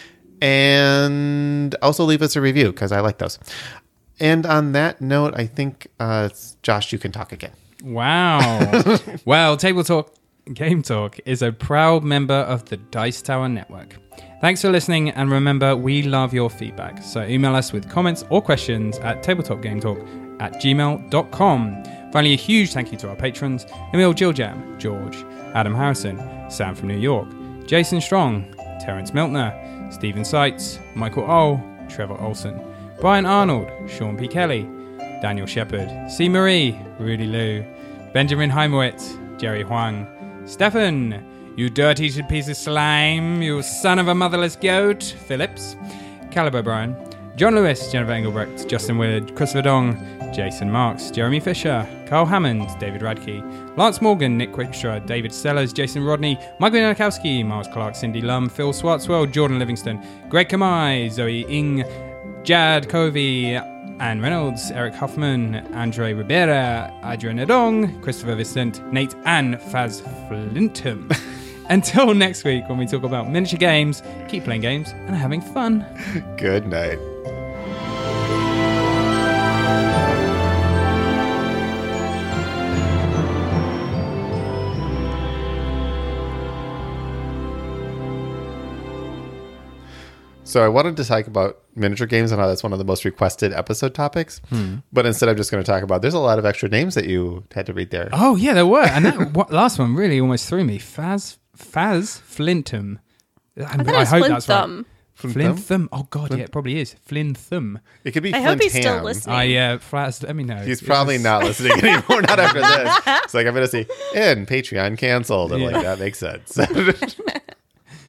And also leave us a review because I like those. And on that note, I think, uh, Josh, you can talk again. Wow. Well, Table Talk Game Talk is a proud member of the Dice Tower Network. Thanks for listening, and remember, we love your feedback. So email us with comments or questions at tabletopgametalk at gmail dot com. Finally, a huge thank you to our patrons: Emil Giljam, George, Adam Harrison, Sam from New York, Jason Strong, Terrence Miltner, Stephen Seitz, Michael O, Trevor Olson, Brian Arnold, Sean P. Kelly, Daniel Shepard, C. Marie, Rudy Liu, Benjamin Heimowitz, Jerry Huang, Stefan, you dirty piece of slime, you son of a motherless goat, Phillips, Caleb O'Brien, John Lewis, Jennifer Engelbrecht, Justin Willard, Christopher Dong, Jason Marks, Jeremy Fisher, Carl Hammond, David Radke, Lance Morgan, Nick Quickstra, David Sellers, Jason Rodney, Michael Janikowski, Miles Clark, Cindy Lum, Phil Swartzwell, Jordan Livingston, Greg Kamai, Zoe Ing, Jad Covey, Anne Reynolds, Eric Huffman, Andre Ribera, Adrian Adong, Christopher Vicent, Nate and Faz Flintham. Until next week when we talk about miniature games, keep playing games and having fun. Good night. So I wanted to talk about miniature games and how that's one of the most requested episode topics. Hmm. But instead, I'm just going to talk about, there's a lot of extra names that you had to read there. Oh, yeah, there were. And that what, last one really almost threw me. Faz, Faz Flintham. I, I, I hope Flintham. That's right. Flintham. Oh, God, Flint- yeah, it probably is. Flintham. It could be I Flintham. hope he's still listening. I, uh, Flaz, let me know. He's probably was... not listening anymore, not after this. It's like, I'm going to say, and Patreon canceled. I'm yeah. like, that makes sense.